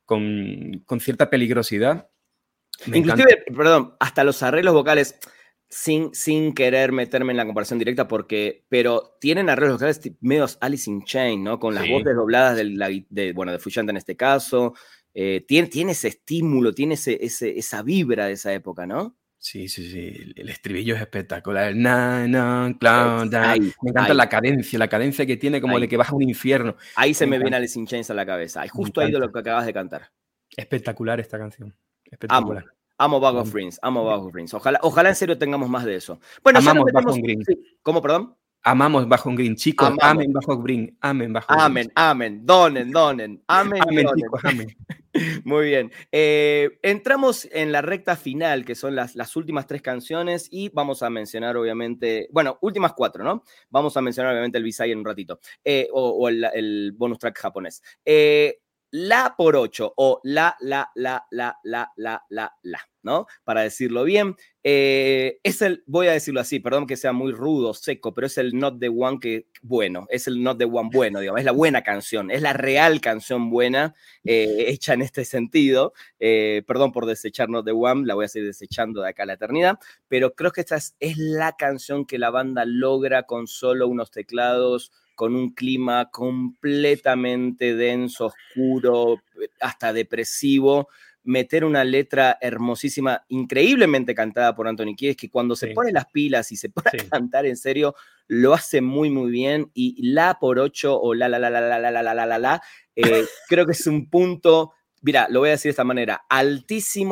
con, con cierta peligrosidad. Me Inclusive, encanta. perdón, hasta los arreglos vocales, sin, sin querer meterme en la comparación directa, porque, pero tienen arreglos vocales medios Alice in Chains, ¿no? Con las Sí. voces dobladas de, la, de bueno, de Frusciante en este caso. Eh, tiene, tiene ese estímulo, tiene ese, ese, esa vibra de esa época, ¿no? Sí, sí, sí. El estribillo es espectacular. El na, na, clown, da. Ahí, Me encanta ahí, la cadencia, la cadencia que tiene como ahí. de que vas a un infierno. Ahí se Me me viene encanta, Alice in Chains a la cabeza. Ahí, me justo ahí de encanta. lo que acabas de cantar. Espectacular esta canción. Amo. Espectacular. Amo Bag of Vamos. Rings, amo Bag of Rings. Ojalá, ojalá en serio tengamos más de eso. Bueno, ya nos Amamos Bajo metemos. Green. Sí. ¿Cómo, perdón? Amamos Bajo Green. Chicos, Amamos. amen Bajo Green. Amen Bajo Green. Amen, amen, donen, donen, amen y Amen, donen. chicos, amen. Muy bien. Eh, entramos en la recta final, que son las, las últimas tres canciones, y vamos a mencionar, obviamente, bueno, últimas cuatro, ¿no? Vamos a mencionar, obviamente, el B-side en un ratito, eh, o, o el, el bonus track japonés. Eh, la por ocho, o la, la, la, la, la, la, la, la, ¿no? Para decirlo bien. Eh, es el, voy a decirlo así, perdón que sea muy rudo, seco, pero es el Not the One que, bueno, es el Not the One bueno, digamos, es la buena canción, es la real canción buena, eh, hecha en este sentido. Eh, perdón por desechar Not the One, la voy a seguir desechando de acá a la eternidad, pero creo que esta es, es la canción que la banda logra con solo unos teclados, con un clima completamente denso, oscuro, hasta depresivo, meter una letra hermosísima, increíblemente cantada por Anthony Kiedis, que cuando se Sí. pone las pilas y se pone Sí. a cantar en serio, lo hace muy, muy bien. Y la por ocho, o la, la, la, la, la, la, la, la, la, la, la, eh, creo que es un punto, mira, lo voy a decir de esta manera, altísimo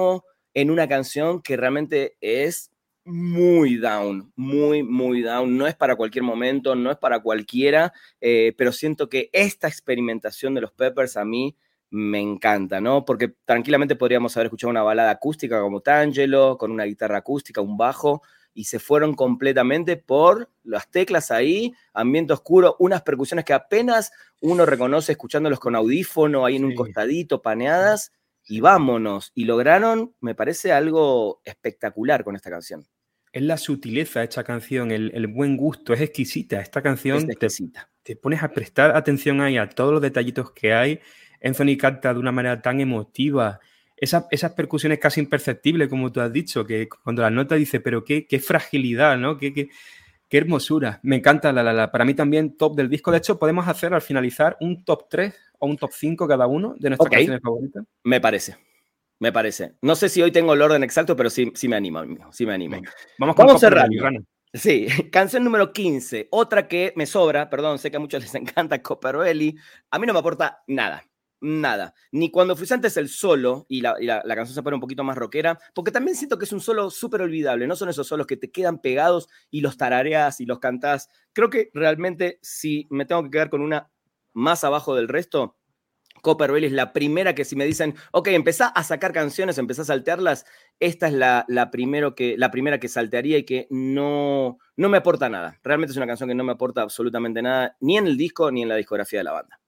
en una canción que realmente es muy down, muy, muy down. No es para cualquier momento, no es para cualquiera, eh, pero siento que esta experimentación de los Peppers a mí me encanta, ¿no? Porque tranquilamente podríamos haber escuchado una balada acústica como Tangelo, con una guitarra acústica, un bajo, y se fueron completamente por las teclas ahí, ambiente oscuro, unas percusiones que apenas uno reconoce escuchándolos con audífono ahí en sí. un costadito, paneadas, sí. y vámonos. Y lograron, me parece, algo espectacular con esta canción. Es la sutileza de esta canción, el, el buen gusto, es exquisita. Esta canción es exquisita. Te, te pones a prestar atención ahí a todos los detallitos que hay. Anthony canta de una manera tan emotiva. Esa, esas percusiones casi imperceptibles, como tú has dicho, que cuando las notas dice, pero qué, qué fragilidad, ¿no? Qué, qué, qué hermosura. Me encanta, la, la, la. Para mí también top del disco. De hecho, podemos hacer al finalizar un top tres o un top cinco cada uno de nuestras okay. canciones favoritas. Me parece. Me parece. No sé si hoy tengo el orden exacto, pero sí, sí me animo. Sí me animo. Vamos, con Vamos cerrando. Sí, canción número quince. Otra que me sobra, perdón, sé que a muchos les encanta Copper Belly. A mí no me aporta nada. Nada. Ni cuando fuiste antes el solo y, la, y la, la canción se pone un poquito más rockera, porque también siento que es un solo súper olvidable. No son esos solos que te quedan pegados y los tarareas y los cantás. Creo que realmente si me tengo que quedar con una más abajo del resto, Copper Belly es la primera que si me dicen, ok, empezá a sacar canciones, empezá a saltearlas, esta es la, la, primero que, la primera que saltearía y que no, no me aporta nada. Realmente es una canción que no me aporta absolutamente nada, ni en el disco ni en la discografía de la banda.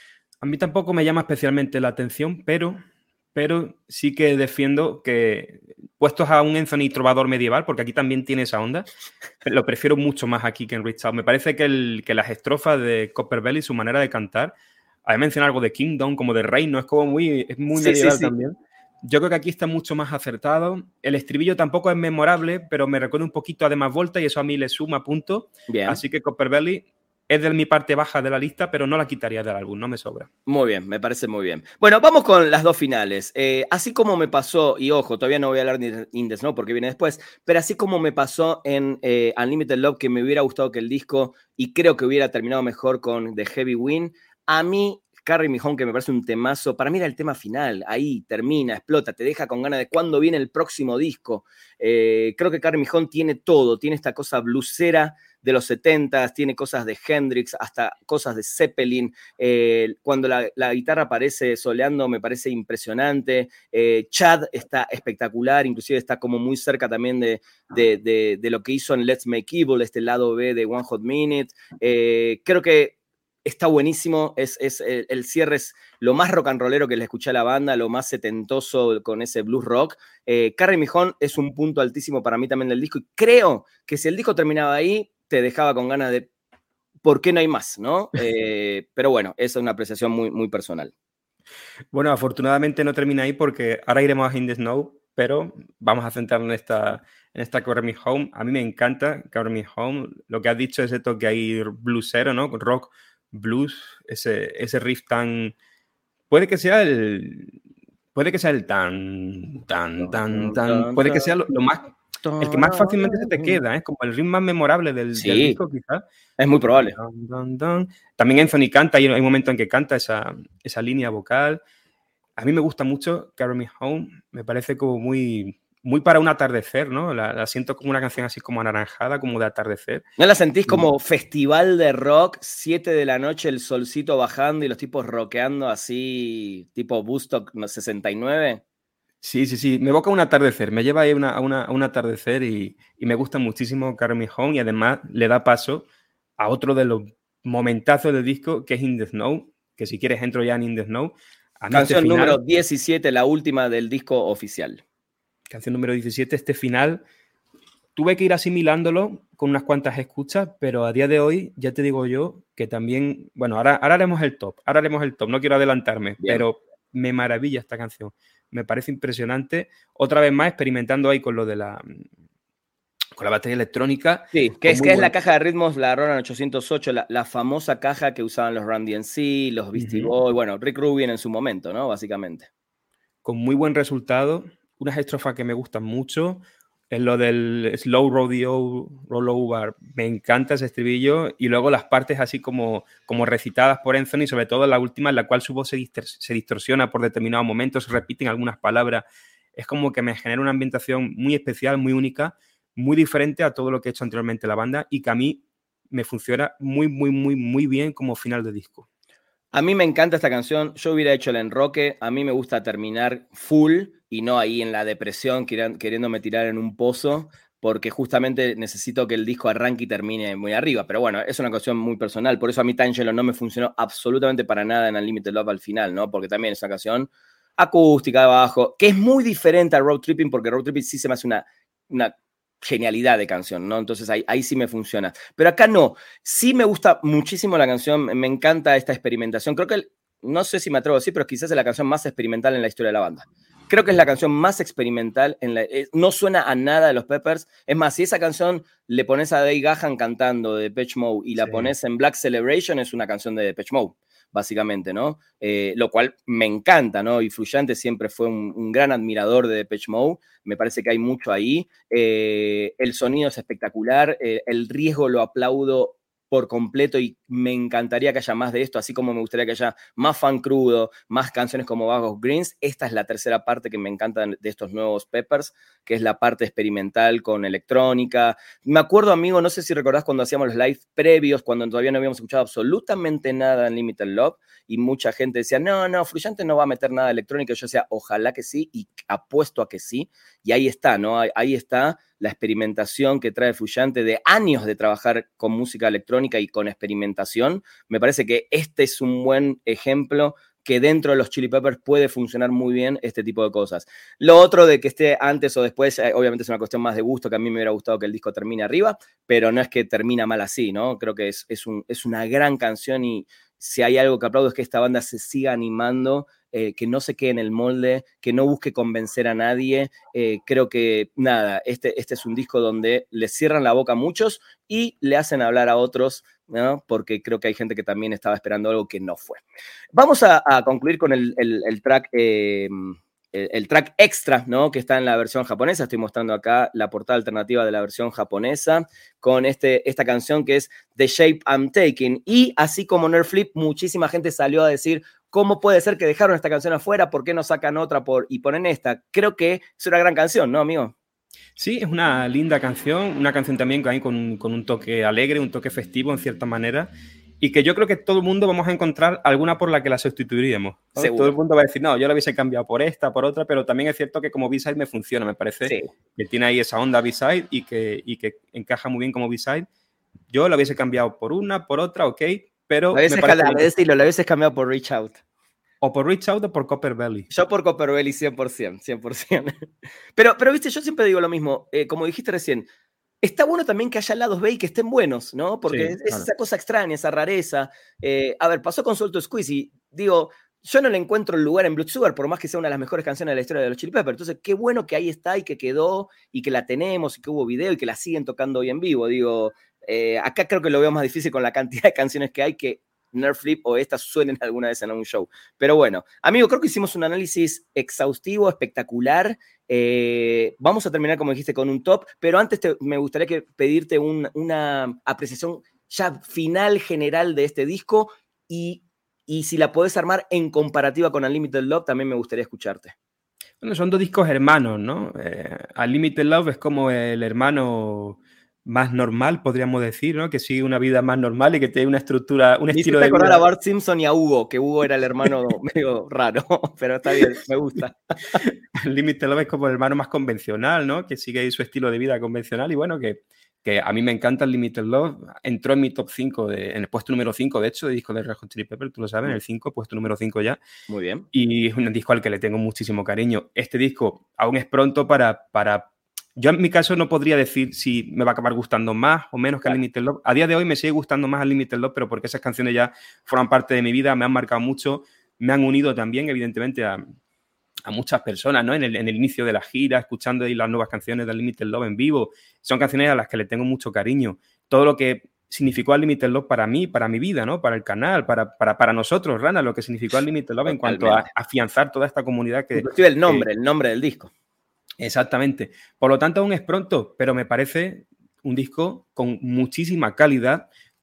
A mí tampoco me llama especialmente la atención, pero, pero sí que defiendo que, puestos a un Anthony trovador medieval, porque aquí también tiene esa onda, lo prefiero mucho más aquí que en Reach Out. Me parece que, el, que las estrofas de Copper Belly, su manera de cantar, hay mencionado algo de Kingdom, como de Reino, es como muy, es muy sí, medieval sí, sí. también. Yo creo que aquí está mucho más acertado. El estribillo tampoco es memorable, pero me recuerda un poquito a Demás Volta y eso a mí le suma puntos. Bien. Así que Copper Belly es de mi parte baja de la lista, pero no la quitaría del álbum, no me sobra. Muy bien, me parece muy bien. Bueno, vamos con las dos finales. Eh, así como me pasó, y ojo, todavía no voy a hablar de In The Snow porque viene después, pero así como me pasó en eh, Unlimited Love, que me hubiera gustado que el disco, y creo que hubiera terminado mejor con The Heavy Wind, a mí Carry Me Home, que me parece un temazo, para mí era el tema final, ahí termina, explota, te deja con ganas de cuándo viene el próximo disco. Eh, creo que Carry Me Home tiene todo, tiene esta cosa bluesera de los setentas, tiene cosas de Hendrix, hasta cosas de Zeppelin. Eh, cuando la, la guitarra aparece soleando me parece impresionante. Eh, Chad está espectacular, inclusive está como muy cerca también de, de, de, de lo que hizo en Let's Make Evil, este lado B de One Hot Minute. Eh, creo que está buenísimo, es, es, el, el cierre es lo más rock and rollero que le escuché a la banda, lo más setentoso con ese blues rock. Eh, Carry Me Home es un punto altísimo para mí también del disco y creo que si el disco terminaba ahí, te dejaba con ganas de ¿por qué no hay más? ¿no? Eh, pero bueno, esa es una apreciación muy, muy personal. Bueno, afortunadamente no termina ahí porque ahora iremos a In The Snow, pero vamos a centrarnos en esta, en esta Carry Me Home. A mí me encanta Carry Me Home. Lo que has dicho, ese toque ahí bluesero, ¿no? Rock, blues, ese, ese riff tan... Puede que sea el... Puede que sea el tan, tan, tan, tan... Puede que sea lo, lo más... El que más fácilmente se te queda, ¿eh? Como el ritmo más memorable del, sí, del disco, quizás. Es muy probable. Dun, dun, dun. También Anthony canta, hay un momento en que canta esa, esa línea vocal. A mí me gusta mucho Carry Me Home, me parece como muy... Muy para un atardecer, ¿no? La, la siento como una canción así como anaranjada, como de atardecer. ¿No la sentís como festival de rock? Siete de la noche, el solcito bajando y los tipos rockeando así, tipo Woodstock sesenta y nueve. Sí, sí, sí. Me evoca un atardecer. Me lleva ahí una, a, una, a un atardecer y, y me gusta muchísimo Carry Me Home y además le da paso a otro de los momentazos del disco que es In The Snow, que si quieres entro ya en In The Snow. A Canción este final, número diecisiete, la última del disco oficial. Canción número diecisiete, este final, tuve que ir asimilándolo con unas cuantas escuchas, pero a día de hoy ya te digo yo que también, bueno, ahora, ahora haremos el top, ahora haremos el top, no quiero adelantarme, Bien. Pero me maravilla esta canción, me parece impresionante, otra vez más experimentando ahí con lo de la, con la batería electrónica. Sí, que es, que es la caja de ritmos, la Roland ochocientos ocho, la, la famosa caja que usaban los Run D M C, los Beastie uh-huh. Boys, bueno, Rick Rubin en su momento, ¿no? Básicamente. Con muy buen resultado. Unas estrofas que me gustan mucho es lo del slow rodeo rollover, me encanta ese estribillo, y luego las partes así como, como recitadas por Anthony, sobre todo la última en la cual su voz se, distor- se distorsiona por determinados momentos, se repiten algunas palabras es como que me genera una ambientación muy especial, muy única, muy diferente a todo lo que he hecho anteriormente la banda y que a mí me funciona muy, muy, muy, muy bien como final de disco. A mí me encanta esta canción, yo hubiera hecho el enroque, a mí me gusta terminar full y no ahí en la depresión queriéndome tirar en un pozo, porque justamente necesito que el disco arranque y termine muy arriba, pero bueno, es una cuestión muy personal, por eso a mí Tangelo no me funcionó absolutamente para nada en Unlimited Love al final, ¿no? Porque también es una canción acústica de bajo, que es muy diferente a Road Tripping, porque Road Tripping sí se me hace una, una genialidad de canción, ¿no? Entonces ahí, ahí sí me funciona. Pero acá no. Sí me gusta muchísimo la canción, me encanta esta experimentación. Creo que, no sé si me atrevo a decir, pero quizás es la canción más experimental en la historia de la banda. Creo que es la canción más experimental. En la, eh, no suena a nada de los Peppers. Es más, si esa canción le pones a Dave Gahan cantando de Depeche Mode y la sí. pones en Black Celebration, es una canción de Depeche Mode, básicamente, ¿no? Eh, lo cual me encanta, ¿no? Y Frusciante siempre fue un, un gran admirador de Depeche Mode. Me parece que hay mucho ahí. Eh, el sonido es espectacular. Eh, el riesgo lo aplaudo por completo y me encantaría que haya más de esto, así como me gustaría que haya más fan crudo, más canciones como Bag of Greens. Esta es la tercera parte que me encanta de estos nuevos Peppers, que es la parte experimental con electrónica. Me acuerdo, amigo, no sé si recordás cuando hacíamos los live previos, cuando todavía no habíamos escuchado absolutamente nada en Limited Love, y mucha gente decía, no, no, Frusciante no va a meter nada electrónico. Yo decía, ojalá que sí, y apuesto a que sí. Y ahí está, ¿no? Ahí, ahí está la experimentación que trae Frusciante de años de trabajar con música electrónica y con experimentación. Me parece que este es un buen ejemplo que dentro de los Chili Peppers puede funcionar muy bien este tipo de cosas. Lo otro de que esté antes o después, obviamente es una cuestión más de gusto, que a mí me hubiera gustado que el disco termine arriba, pero no es que termina mal así, ¿no? Creo que es, es, un, es una gran canción y si hay algo que aplaudo es que esta banda se siga animando, eh, que no se quede en el molde, que no busque convencer a nadie. Eh, creo que, nada, este, este es un disco donde le cierran la boca a muchos y le hacen hablar a otros, ¿no? Porque creo que hay gente que también estaba esperando algo que no fue. Vamos a, a concluir con el, el, el track... Eh, El, el track extra, ¿no? Que está en la versión japonesa. Estoy mostrando acá la portada alternativa de la versión japonesa con este, esta canción que es The Shape I'm Taking. Y así como Nerf Flip, muchísima gente salió a decir ¿cómo puede ser que dejaron esta canción afuera? ¿Por qué no sacan otra por, y ponen esta? Creo que es una gran canción, ¿no, amigo? Sí, es una linda canción, una canción también que hay con, con un toque alegre, un toque festivo en cierta manera. Y que yo creo que todo el mundo vamos a encontrar alguna por la que la sustituiríamos, ¿no? Todo el mundo va a decir, no, yo la hubiese cambiado por esta, por otra, pero también es cierto que como B-side me funciona, me parece sí. que tiene ahí esa onda B-side y que, y que encaja muy bien como B-side. Yo la hubiese cambiado por una, por otra, ok, pero... La hubieses, me cambiado, que... estilo, la hubieses cambiado por Reach Out. O por Reach Out o por Copper Belly. Yo por Copper Belly cien por ciento, cien por ciento. Pero, pero viste, yo siempre digo lo mismo, eh, como dijiste recién, está bueno también que haya lados B y que estén buenos, ¿no? Porque sí, es claro. Esa cosa extraña, esa rareza. Eh, a ver, pasó con Soul to Squeeze y digo, yo no le encuentro el lugar en Blood Sugar, por más que sea una de las mejores canciones de la historia de los Chili Peppers. Entonces, qué bueno que ahí está y que quedó y que la tenemos y que hubo video y que la siguen tocando hoy en vivo. Digo, eh, acá creo que lo veo más difícil con la cantidad de canciones que hay que Nerf Flip o estas suenen alguna vez en un show. Pero bueno, amigo, creo que hicimos un análisis exhaustivo, espectacular. Eh, vamos a terminar, como dijiste, con un top, pero antes te, me gustaría que pedirte un, una apreciación ya final general de este disco y, y si la podés armar en comparativa con Unlimited Love, también me gustaría escucharte. Bueno, son dos discos hermanos, ¿no? Eh, Unlimited Love es como el hermano más normal, podríamos decir, ¿no? Que sigue una vida más normal y que tiene una estructura, un Me estilo de vida. acordar a Bart Simpson y a Hugo, que Hugo era el hermano medio raro, pero está bien, me gusta. Limited Love es como el hermano más convencional, ¿no? Que sigue ahí su estilo de vida convencional y bueno, que, que a mí me encanta el Limited Love. Entró en mi top cinco, de, en el puesto número cinco, de hecho, de disco de Red Hot Chili Peppers, tú lo sabes, en el cinco, puesto número cinco ya. Muy bien. Y es un disco al que le tengo muchísimo cariño. Este disco aún es pronto para... para Yo en mi caso no podría decir si me va a acabar gustando más o menos que claro. Unlimited Love. A día de hoy me sigue gustando más Unlimited Love, pero porque esas canciones ya forman parte de mi vida, me han marcado mucho, me han unido también, evidentemente, a, a muchas personas, ¿no? En el, en el inicio de la gira, escuchando las nuevas canciones de Unlimited Love en vivo. Son canciones a las que le tengo mucho cariño. Todo lo que significó Unlimited Love para mí, para mi vida, ¿no? Para el canal, para, para, para nosotros, Rana, lo que significó Unlimited Love en cuanto a afianzar toda esta comunidad que... Inclusive el nombre, que, el nombre del disco. Exactamente. Por lo tanto, aún es pronto, pero me parece un disco con muchísima calidad,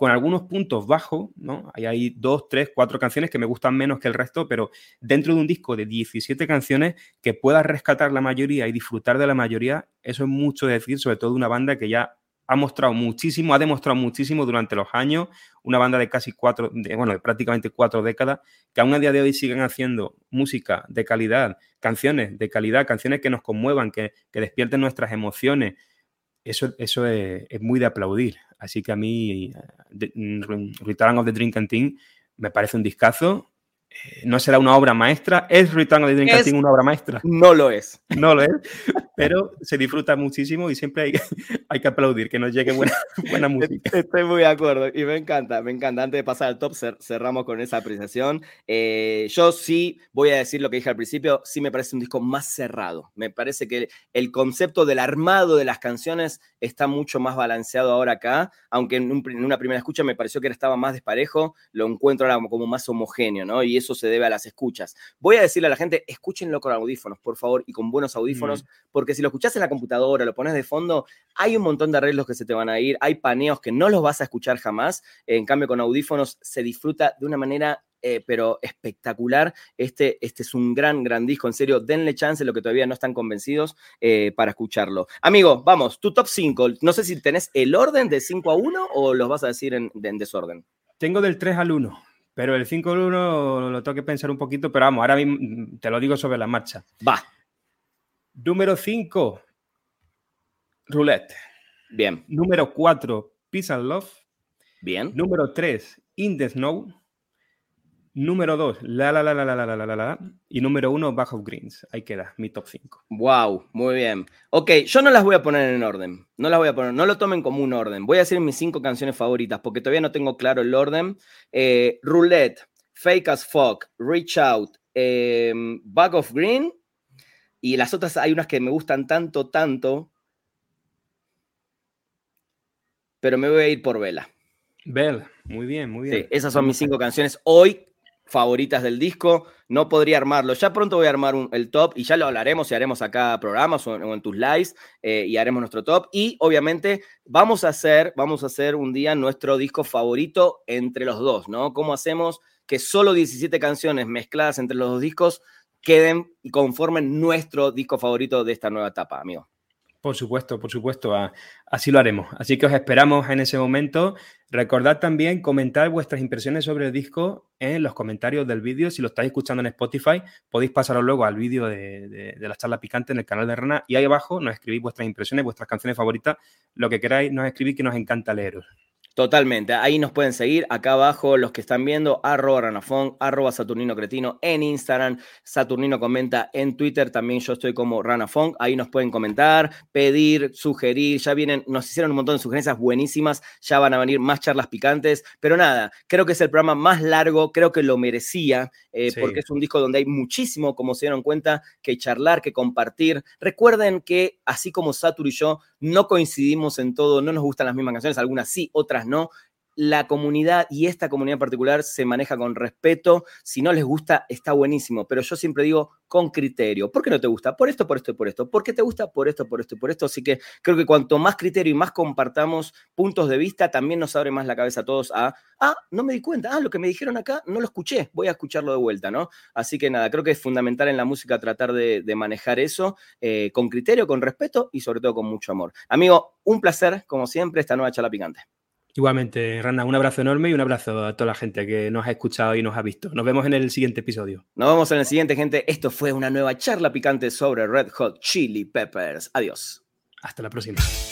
con algunos puntos bajos, ¿no? Hay, hay dos, tres, cuatro canciones que me gustan menos que el resto, pero dentro de un disco de diecisiete canciones que puedas rescatar la mayoría y disfrutar de la mayoría, eso es mucho decir, sobre todo de una banda que ya ha mostrado muchísimo, ha demostrado muchísimo durante los años, una banda de casi cuatro, de, bueno, de prácticamente cuatro décadas, que aún a día de hoy siguen haciendo música de calidad, canciones de calidad, canciones que nos conmuevan, que, que despierten nuestras emociones. Eso, eso es, es muy de aplaudir. Así que a mí, the, Return of the Drinking Team me parece un discazo. Eh, no será una obra maestra. ¿Es Return of the Drinking Team una obra maestra? No lo es. No lo es, pero se disfruta muchísimo y siempre hay, hay que aplaudir que nos llegue buena, buena música. Estoy muy de acuerdo y me encanta, me encanta. Antes de pasar al top, cerramos con esa apreciación. Eh, yo sí voy a decir lo que dije al principio, sí me parece un disco más cerrado. Me parece que el concepto del armado de las canciones está mucho más balanceado ahora acá, aunque en, un, en una primera escucha me pareció que estaba más desparejo, lo encuentro ahora como, como más homogéneo, ¿no? Y eso se debe a las escuchas. Voy a decirle a la gente, escúchenlo con audífonos, por favor, y con buenos audífonos, mm. porque si lo escuchás en la computadora, lo pones de fondo, hay un montón de arreglos que se te van a ir, hay paneos que no los vas a escuchar jamás, en cambio con audífonos se disfruta de una manera Eh, pero espectacular. Este, este es un gran, gran disco. En serio, denle chance, lo que todavía no están convencidos, eh, para escucharlo. Amigo, vamos, tu top cinco. No sé si tenés el orden de cinco a uno o los vas a decir en, en desorden. Tengo del tres al uno, pero el cinco al uno lo tengo que pensar un poquito, pero vamos, ahora mismo te lo digo sobre la marcha. Va. Número cinco, Roulette. Bien. Número cuatro, Peace and Love. Bien. Número tres, In the Snow. Número dos, La La La La La La La La La. Y número uno, Bag of Greens. Ahí queda, mi top cinco. Wow, muy bien. Ok, yo no las voy a poner en orden. No las voy a poner, no lo tomen como un orden. Voy a decir mis cinco canciones favoritas porque todavía no tengo claro el orden. Eh, Roulette, Fake as Fuck, Reach Out, eh, Bag of Green. Y las otras hay unas que me gustan tanto, tanto. Pero me voy a ir por Vela. Vela, muy bien, muy bien. Sí, esas son mis cinco canciones hoy favoritas del disco. No podría armarlo. Ya pronto voy a armar un, el top y ya lo hablaremos y haremos acá programas o en, o en tus lives eh, y haremos nuestro top. Y obviamente vamos a hacer, vamos a hacer un día nuestro disco favorito entre los dos, ¿no? ¿Cómo hacemos que solo diecisiete canciones mezcladas entre los dos discos queden y conformen nuestro disco favorito de esta nueva etapa, amigo? Por supuesto, por supuesto, así lo haremos. Así que os esperamos en ese momento. Recordad también comentar vuestras impresiones sobre el disco en los comentarios del vídeo. Si lo estáis escuchando en Spotify, podéis pasarlo luego al vídeo de, de, de la charla picante en el canal de Rana. Y ahí abajo nos escribís vuestras impresiones, vuestras canciones favoritas, lo que queráis, nos escribís, que nos encanta leeros. Totalmente, ahí nos pueden seguir, acá abajo los que están viendo, arroba ranafón, arroba Saturnino Cretino en Instagram, Saturnino comenta en Twitter, también yo estoy como ranafón, ahí nos pueden comentar, pedir, sugerir, ya vienen, nos hicieron un montón de sugerencias buenísimas, ya van a venir más charlas picantes, pero nada, creo que es el programa más largo, creo que lo merecía, eh, sí. porque es un disco donde hay muchísimo, como se dieron cuenta, que charlar, que compartir. Recuerden que así como Satur y yo no coincidimos en todo, no nos gustan las mismas canciones, algunas sí, otras no. La comunidad y esta comunidad en particular se maneja con respeto. Si no les gusta, está buenísimo. Pero yo siempre digo con criterio. ¿Por qué no te gusta? Por esto, por esto y por esto. ¿Por qué te gusta? Por esto, por esto y por esto. Así que creo que cuanto más criterio y más compartamos puntos de vista, también nos abre más la cabeza a todos a, ah, no me di cuenta, ah, lo que me dijeron acá no lo escuché, voy a escucharlo de vuelta, ¿no? Así que nada, creo que es fundamental en la música tratar de, de manejar eso eh, con criterio, con respeto y sobre todo con mucho amor. Amigo, un placer, como siempre, esta nueva charla picante. Igualmente, Rana, un abrazo enorme y un abrazo a toda la gente que nos ha escuchado y nos ha visto. Nos vemos en el siguiente episodio. Nos vemos en el siguiente, gente. Esto fue una nueva charla picante sobre Red Hot Chili Peppers. Adiós. Hasta la próxima.